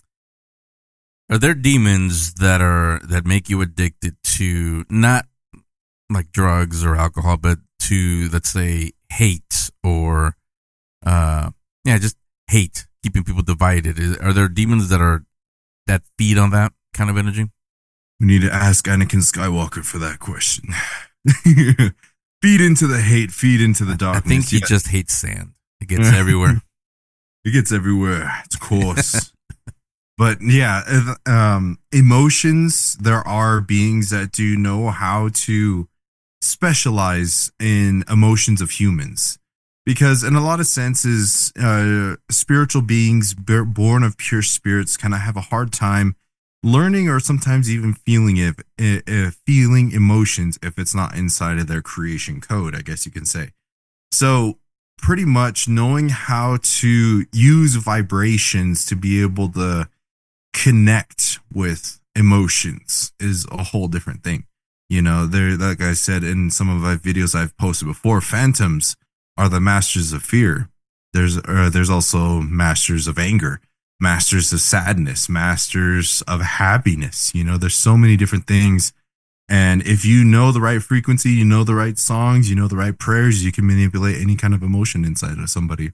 Are there demons that make you addicted to, not like drugs or alcohol, but to, let's say, hate, or just hate, keeping people divided? Are there demons that feed on that kind of energy? We need to ask Anakin Skywalker for that question. Feed into the hate, feed into the darkness. I think he just hates sand. It gets everywhere. It gets everywhere. It's coarse. But yeah, emotions, there are beings that do know how to specialize in emotions of humans. Because in a lot of senses, spiritual beings born of pure spirits kind of have a hard time learning, or sometimes even feeling emotions if it's not inside of their creation code, I guess you can say. So pretty much knowing how to use vibrations to be able to connect with emotions is a whole different thing. You know, like I said in some of my videos I've posted before, phantoms are the masters of fear. There's also masters of anger, masters of sadness, masters of happiness. You know, there's so many different things And if you know the right frequency, you know the right songs, you know the right prayers, you can manipulate any kind of emotion inside of somebody.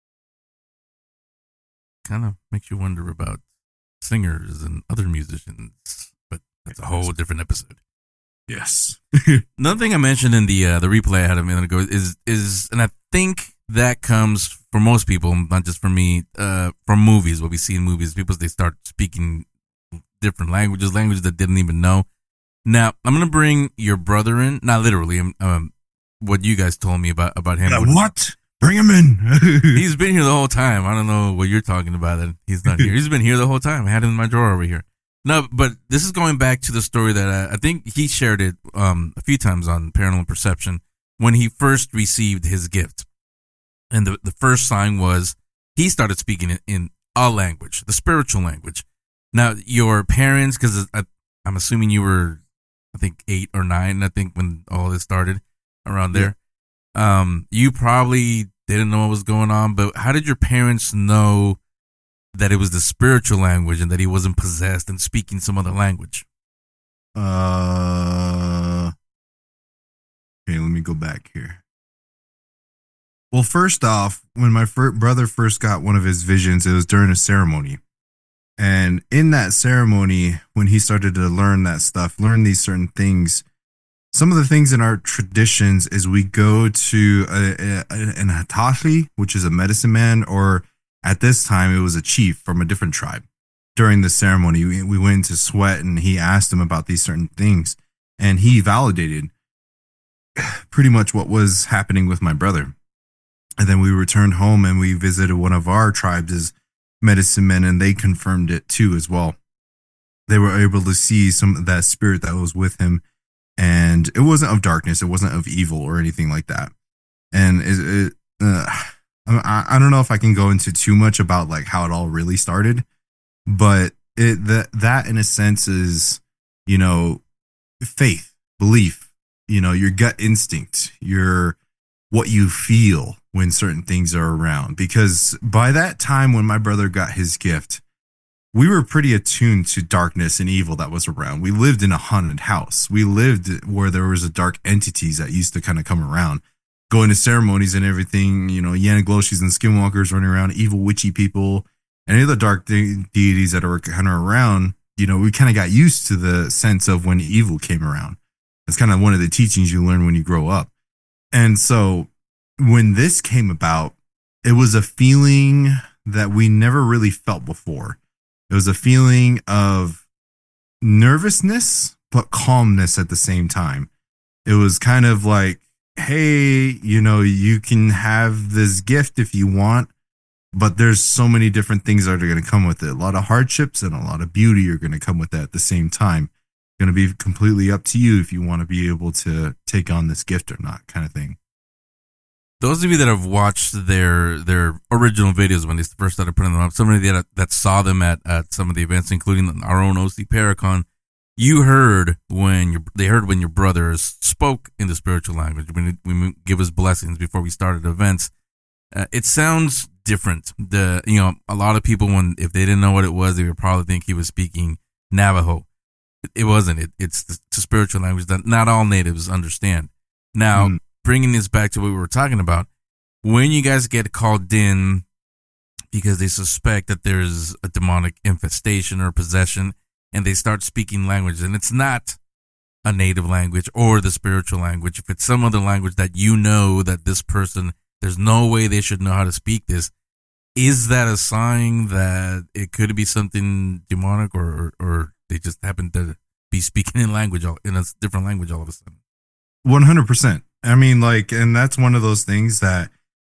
Kind of makes you wonder about singers and other musicians, but that's a whole different episode. Yes. Another thing I mentioned in the replay I had a minute ago is, and I think that comes for most people, not just for me, from movies. What we see in movies, people, they start speaking different languages that they didn't even know. Now, I'm going to bring your brother in, not literally, what you guys told me about him. Yeah, what? Bring him in. He's been here the whole time. I don't know what you're talking about that he's not here. He's been here the whole time. I had him in my drawer over here. No, but this is going back to the story that I think he shared it a few times on Paranormal Perception when he first received his gift. And the first sign was he started speaking in a language, the spiritual language. Now, your parents, because I'm assuming you were, I think, 8 or 9, I think, when all this started around there. You probably didn't know what was going on, but how did your parents know that it was the spiritual language and that he wasn't possessed and speaking some other language? Okay, let me go back here. Well, first off, when my brother first got one of his visions, it was during a ceremony. And in that ceremony, when he started to learn that stuff, learn these certain things, some of the things in our traditions is we go to an Hatashi, which is a medicine man, or at this time, it was a chief from a different tribe. During the ceremony, we went into sweat and he asked him about these certain things. And he validated pretty much what was happening with my brother. And then we returned home and we visited one of our tribes' medicine men, and they confirmed it too as well. They were able to see some of that spirit that was with him. And it wasn't of darkness. It wasn't of evil or anything like that. And I don't know if I can go into too much about like how it all really started, but that in a sense is, you know, faith, belief, you know, your gut instinct, what you feel when certain things are around. Because by that time when my brother got his gift, we were pretty attuned to darkness and evil that was around. We lived in a haunted house. We lived where there was a dark entities that used to kind of come around, going to ceremonies and everything, you know, Yanagloshis and Skinwalkers running around, evil witchy people, any of the dark deities that are kind of around. You know, we kind of got used to the sense of when evil came around. It's kind of one of the teachings you learn when you grow up. And so when this came about, it was a feeling that we never really felt before. It was a feeling of nervousness, but calmness at the same time. It was kind of like, hey, you know, you can have this gift if you want, but there's so many different things that are going to come with it. A lot of hardships and a lot of beauty are going to come with that at the same time. It's going to be completely up to you if you want to be able to take on this gift or not, kind of thing. Those of you that have watched their original videos when they first started putting them up, somebody that saw them at some of the events, including our own OC Paracon, you heard when your brothers spoke in the spiritual language, when we give us blessings before we started events. It sounds different. A lot of people, if they didn't know what it was, they would probably think he was speaking Navajo. It wasn't. It's the spiritual language that not all natives understand. Now, bringing this back to what we were talking about, when you guys get called in because they suspect that there's a demonic infestation or possession, and they start speaking language, and it's not a native language or the spiritual language, if it's some other language that you know that this person, there's no way they should know how to speak this, is that a sign that it could be something demonic, or they just happen to be speaking in a different language all of a sudden? 100%. I mean, like, and that's one of those things that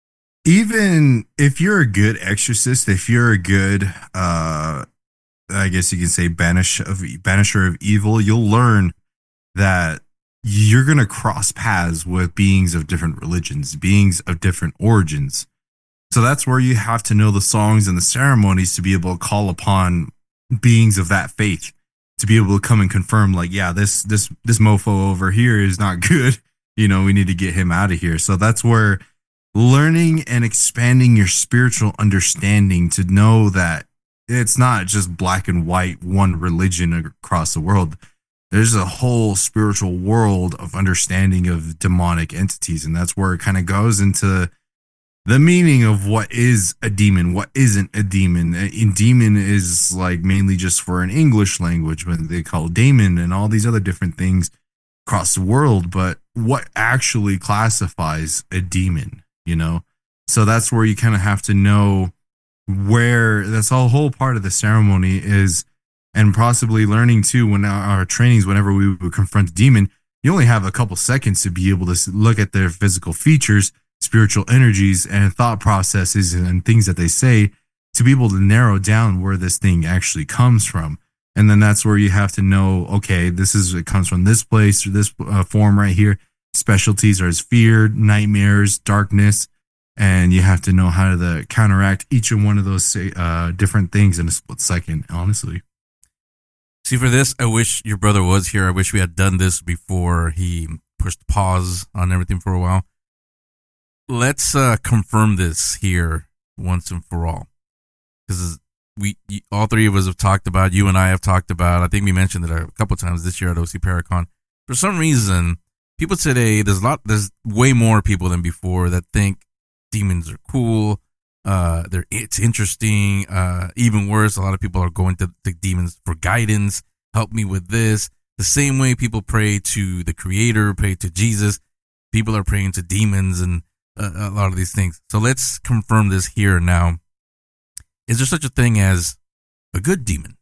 even if you're a good exorcist, if you're a good, I guess you can say banisher of evil, you'll learn that you're going to cross paths with beings of different religions, beings of different origins. So that's where you have to know the songs and the ceremonies to be able to call upon beings of that faith, to be able to come and confirm, like, yeah, this mofo over here is not good. You know, we need to get him out of here. So that's where learning and expanding your spiritual understanding to know that it's not just black and white, one religion across the world. there's a whole spiritual world of understanding of demonic entities. And that's where it kind of goes into the meaning of what is a demon, what isn't a demon. In demon is like mainly just for an English language, but they call it daemon and all these other different things across the world. But what actually classifies a demon, you know? So that's where you kind of have to know where that's all whole part of the ceremony is, and possibly learning too when our trainings, whenever we would confront a demon, you only have a couple seconds to be able to look at their physical features, spiritual energies, and thought processes and things that they say to be able to narrow down where this thing actually comes from. And then that's where you have to know, okay, it comes from this place or this form right here. Specialties are as fear, nightmares, darkness, and you have to know how to counteract each and one of those different things in a split second, honestly. See, for this, I wish your brother was here. I wish we had done this before he pushed pause on everything for a while. Let's confirm this here once and for all. Because all three of us have talked about, you and I have talked about, I think we mentioned it a couple times this year at OC Paracon. For some reason, people today, there's way more people than before that think demons are cool. It's interesting. Even worse, a lot of people are going to the demons for guidance. Help me with this. The same way people pray to the Creator, pray to Jesus, people are praying to demons and a lot of these things. So let's confirm this here now. Is there such a thing as a good demon?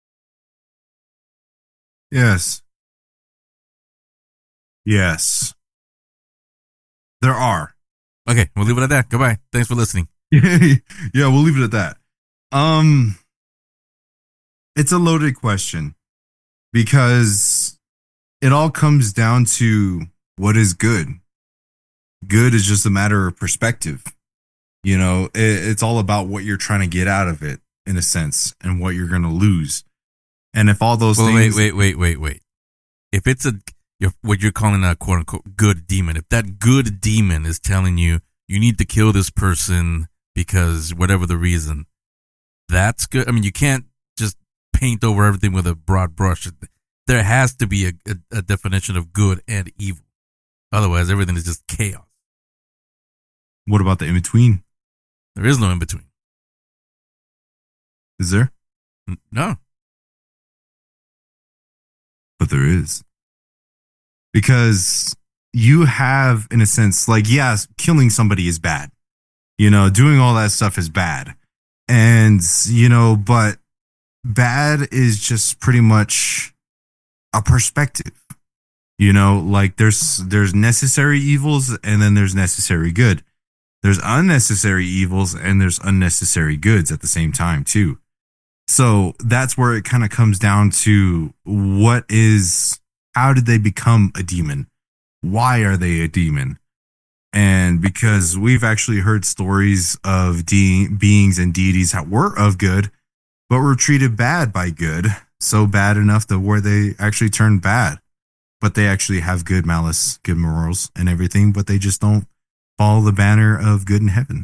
Yes. Yes. There are. Okay, we'll leave it at that. Goodbye. Thanks for listening. Yeah, we'll leave it at that. It's a loaded question because it all comes down to what is good. Good is just a matter of perspective. You know, it's all about what you're trying to get out of it, in a sense, and what you're going to lose. And if all those things... Wait. If it's what you're calling a quote-unquote good demon, if that good demon is telling you need to kill this person because whatever the reason, that's good. I mean, you can't just paint over everything with a broad brush. There has to be a definition of good and evil. Otherwise, everything is just chaos. What about the in-between? There is no in-between. Is there? No. But there is. Because you have, in a sense, like, yes, killing somebody is bad. You know, doing all that stuff is bad. And, you know, but bad is just pretty much a perspective. You know, like there's necessary evils and then there's necessary good. There's unnecessary evils and there's unnecessary goods at the same time, too. So that's where it kind of comes down to how did they become a demon? Why are they a demon? And because we've actually heard stories of beings and deities that were of good, but were treated bad by good, so bad enough that where they actually turned bad. But they actually have good malice, good morals and everything, but they just don't follow the banner of good in heaven.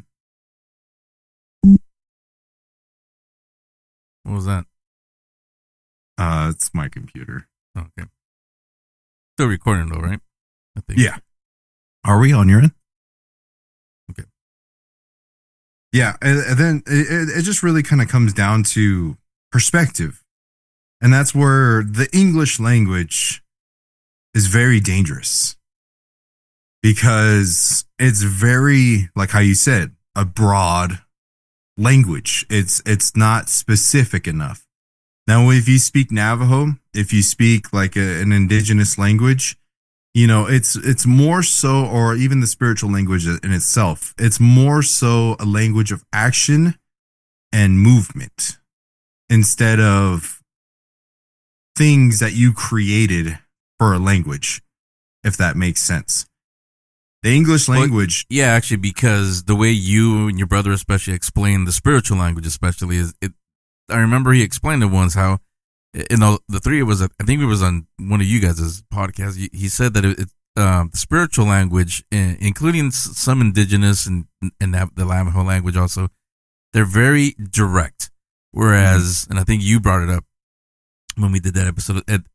What was that? It's my computer. Okay. Still recording though, right? I think. Yeah. Are we on your end? Okay. Yeah, and then it just really kind of comes down to perspective. And that's where the English language is very dangerous. Because it's very, like how you said, a broad language. It's not specific enough. Now, if you speak Navajo, if you speak like an indigenous language, you know, it's more so, or even the spiritual language in itself, it's more so a language of action and movement instead of things that you created for a language, if that makes sense. The English language. Well, yeah, actually, because the way you and your brother especially explain the spiritual language, especially, I remember he explained it once how, the three of us, I think it was on one of you guys' podcasts, he said that the spiritual language, including some indigenous and the Navajo language also, they're very direct. Whereas, and I think you brought it up when we did that episode,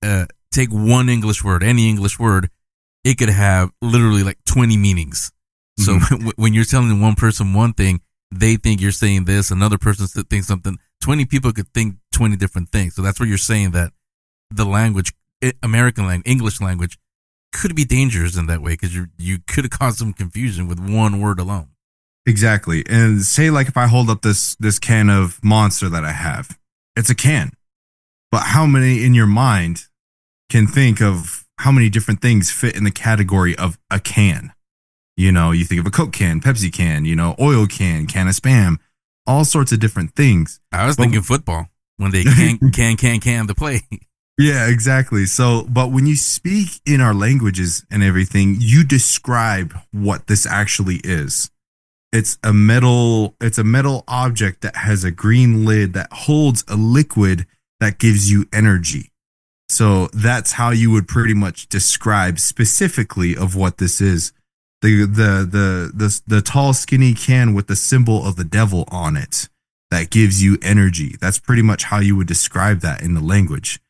take one English word, any English word, it could have literally like 20 meanings. So when you're telling one person one thing, they think you're saying this. Another person thinks something. 20 people could think 20 different things. So that's where you're saying that the language, American language, English language, could be dangerous in that way because you could have caused some confusion with one word alone. Exactly. And say like if I hold up this can of Monster that I have, it's a can. But how many in your mind can think of how many different things fit in the category of a can? You know, you think of a Coke can, Pepsi can, you know, oil can of Spam, all sorts of different things. I was thinking football when they can the play. Yeah, exactly. So, but when you speak in our languages and everything, you describe what this actually is. It's a metal object that has a green lid that holds a liquid that gives you energy. So that's how you would pretty much describe specifically of what this is. The tall skinny can with the symbol of the devil on it that gives you energy. That's pretty much how you would describe that in the language.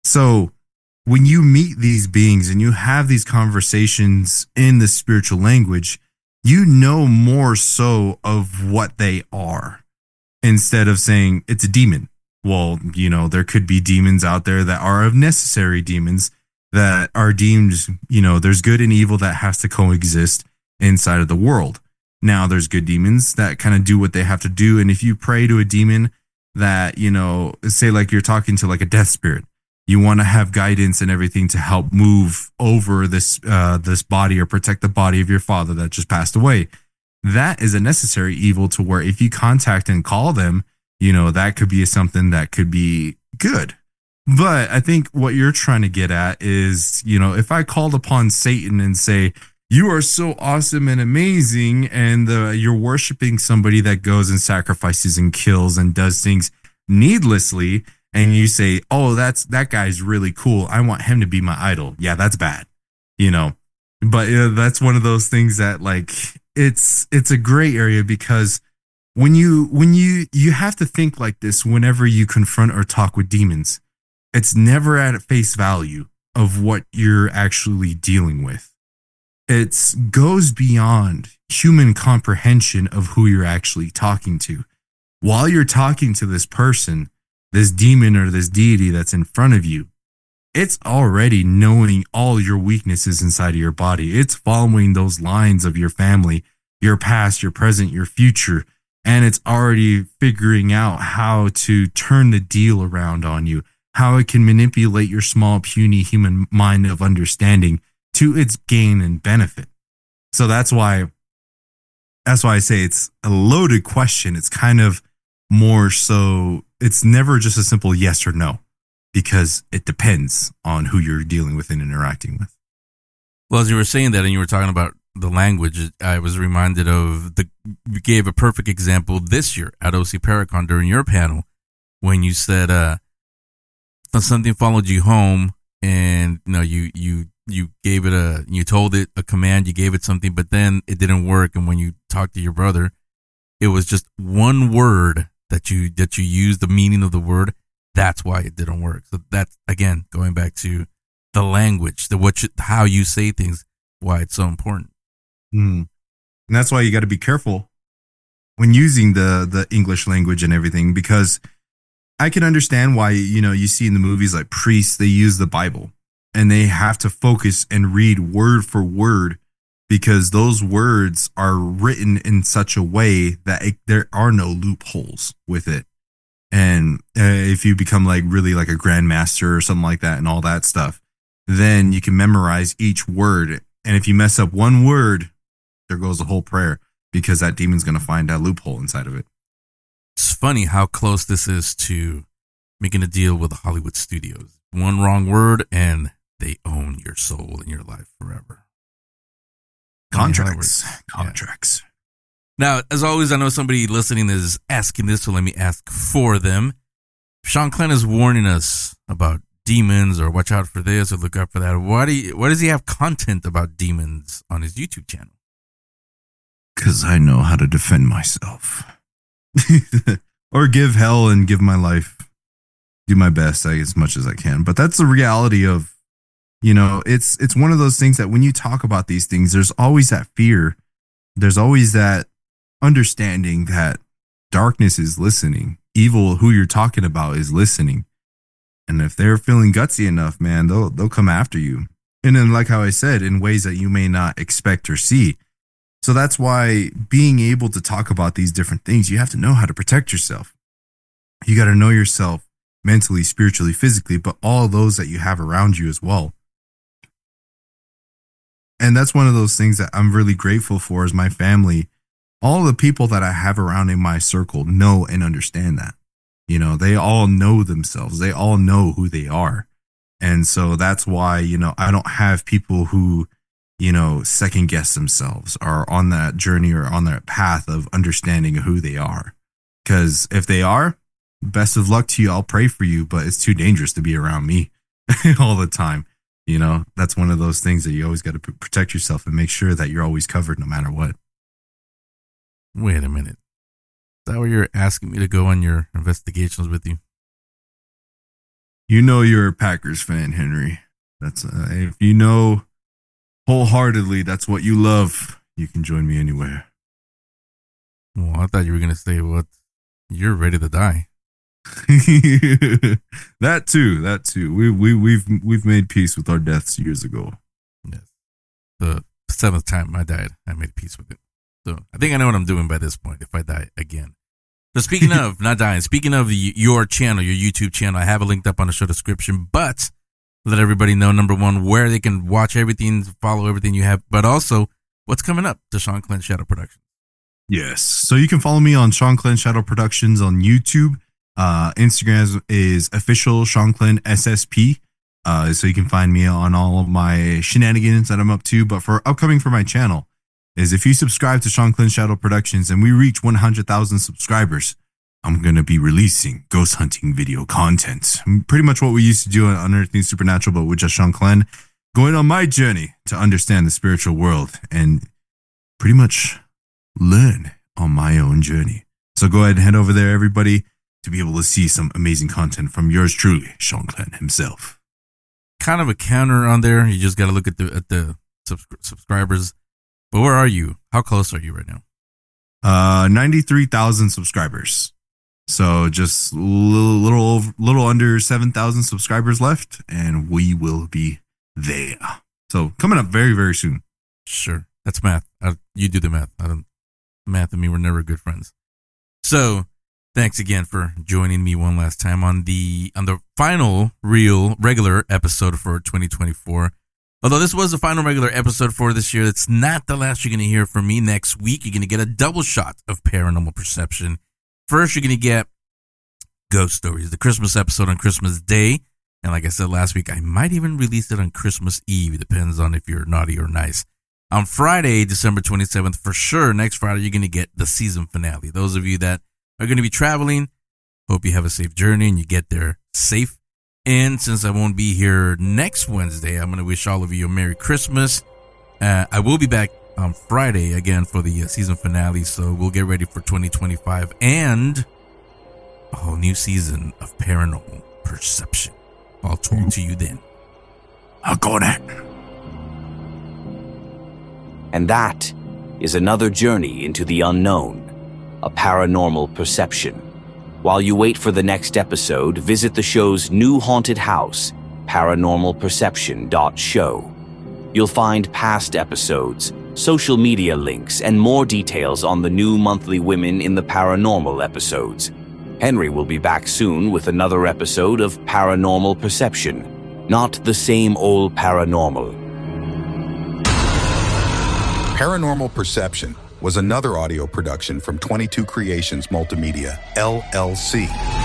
So when you meet these beings and you have these conversations in the spiritual language, you know more so of what they are instead of saying it's a demon. Well, you know, there could be demons out there that are of necessary demons that are deemed, you know, there's good and evil that has to coexist inside of the world. Now there's good demons that kind of do what they have to do. And if you pray to a demon that, you know, say like you're talking to like a death spirit, you want to have guidance and everything to help move over this body or protect the body of your father that just passed away. That is a necessary evil to where if you contact and call them, you know, that could be something that could be good. But I think what you're trying to get at is, you know, if I called upon Satan and say, you are so awesome and amazing, and you're worshiping somebody that goes and sacrifices and kills and does things needlessly, and you say, oh, that guy's really cool, I want him to be my idol. Yeah, that's bad, you know. But that's one of those things that like it's a gray area because when you have to think like this whenever you confront or talk with demons. It's never at face value of what you're actually dealing with. It goes beyond human comprehension of who you're actually talking to. While you're talking to this person, this demon or this deity that's in front of you, it's already knowing all your weaknesses inside of your body. It's following those lines of your family, your past, your present, your future, and it's already figuring out how to turn the deal around on you. How it can manipulate your small, puny human mind of understanding to its gain and benefit. So that's why I say it's a loaded question. It's kind of more so, it's never just a simple yes or no, because it depends on who you're dealing with and interacting with. Well, as you were saying that and you were talking about the language, I was reminded of you gave a perfect example this year at OC Paracon during your panel when you said, something followed you home and you know you gave it you told it a command, you gave it something, but then it didn't work, and when you talked to your brother, it was just one word that you used, the meaning of the word, that's why it didn't work. So that's again going back to the language, how you say things, why it's so important. And that's why you got to be careful when using the English language and everything, because I can understand why, you know, you see in the movies like priests, they use the Bible and they have to focus and read word for word because those words are written in such a way that there are no loopholes with it. And if you become like really like a grandmaster or something like that and all that stuff, then you can memorize each word. And if you mess up one word, there goes the whole prayer because that demon's going to find that loophole inside of it. It's funny how close this is to making a deal with the Hollywood studios. One wrong word and they own your soul and your life forever. Contracts. Yeah. Now, as always, I know somebody listening is asking this, so let me ask for them. Sean Clan is warning us about demons or watch out for this or look out for that. Why does he have content about demons on his YouTube channel? Because I know how to defend myself. Or give hell and give my life, do my best as much as I can. But that's the reality of You know, it's one of those things that when you talk about these things, there's always that fear. There's always that understanding that darkness is listening. Evil, who you're talking about, is listening. And if they're feeling gutsy enough, man, they'll come after you. And then, like how I said, in ways that you may not expect or see. So that's why being able to talk about these different things, you have to know how to protect yourself. You got to know yourself mentally, spiritually, physically, but all those that you have around you as well. And that's one of those things that I'm really grateful for is my family. All the people that I have around in my circle know and understand that. You know, they all know themselves. They all know who they are. And so that's why, you know, I don't have people who, you know, second guess themselves or on that journey or on that path of understanding who they are. Because if they are, best of luck to you. I'll pray for you, but it's too dangerous to be around me all the time. You know, that's one of those things that you always got to protect yourself and make sure that you're always covered no matter what. Wait a minute. Is that why you're asking me to go on your investigations with you? You know you're a Packers fan, Henry. That's if you know wholeheartedly that's what you love, you can join me anywhere. Well, I thought you were going to say, what? You're ready to die. That too. We've made peace with our deaths years ago. Yes. The 7th time I died, I made peace with it. So I think I know what I'm doing by this point if I die again. So speaking of not dying, speaking of your channel, your YouTube channel, I have it linked up on the show description, but let everybody know, number one, where they can watch everything, follow everything you have, but also what's coming up to Sean Clint Shadow Productions. Yes. So you can follow me on Sean Clint Shadow Productions on YouTube. Instagram is official Sean Clint SSP. So you can find me on all of my shenanigans that I'm up to. But for upcoming for my channel is if you subscribe to Sean Clint Shadow Productions and we reach 100,000 subscribers, I'm going to be releasing ghost hunting video content. Pretty much what we used to do on Unearthing Supernatural, but with just Sean Clint, going on my journey to understand the spiritual world and pretty much learn on my own journey. So go ahead and head over there, everybody, to be able to see some amazing content from yours truly, Sean Clint himself. Kind of a counter on there. You just got to look at the subscribers. But where are you? How close are you right now? 93,000 subscribers. So just little under 7,000 subscribers left, and we will be there. So coming up very, very soon. Sure. That's math. You do the math. Math and me were never good friends. So thanks again for joining me one last time on the final regular episode for 2024. Although this was the final regular episode for this year, it's not the last you're going to hear from me. Next week, you're going to get a double shot of Paranormal Perception. First, you're going to get Ghost Stories, the Christmas episode on Christmas Day. And like I said last week, I might even release it on Christmas Eve. It depends on if you're naughty or nice. On Friday, December 27th, for sure, next Friday, you're going to get the season finale. Those of you that are going to be traveling, hope you have a safe journey and you get there safe. And since I won't be here next Wednesday, I'm going to wish all of you a Merry Christmas. I will be back on Friday again for the season finale, so we'll get ready for 2025 and a whole new season of Paranormal Perception. I'll talk to you then. I'll go there. And that is another journey into the unknown, a paranormal perception. While you wait for the next episode, visit the show's new haunted house, paranormalperception.show. You'll find past episodes, social media links, and more details on the new monthly Women in the Paranormal episodes. Henry will be back soon with another episode of Paranormal Perception. Not the same old paranormal. Paranormal Perception was another audio production from 22 Creations Multimedia, LLC.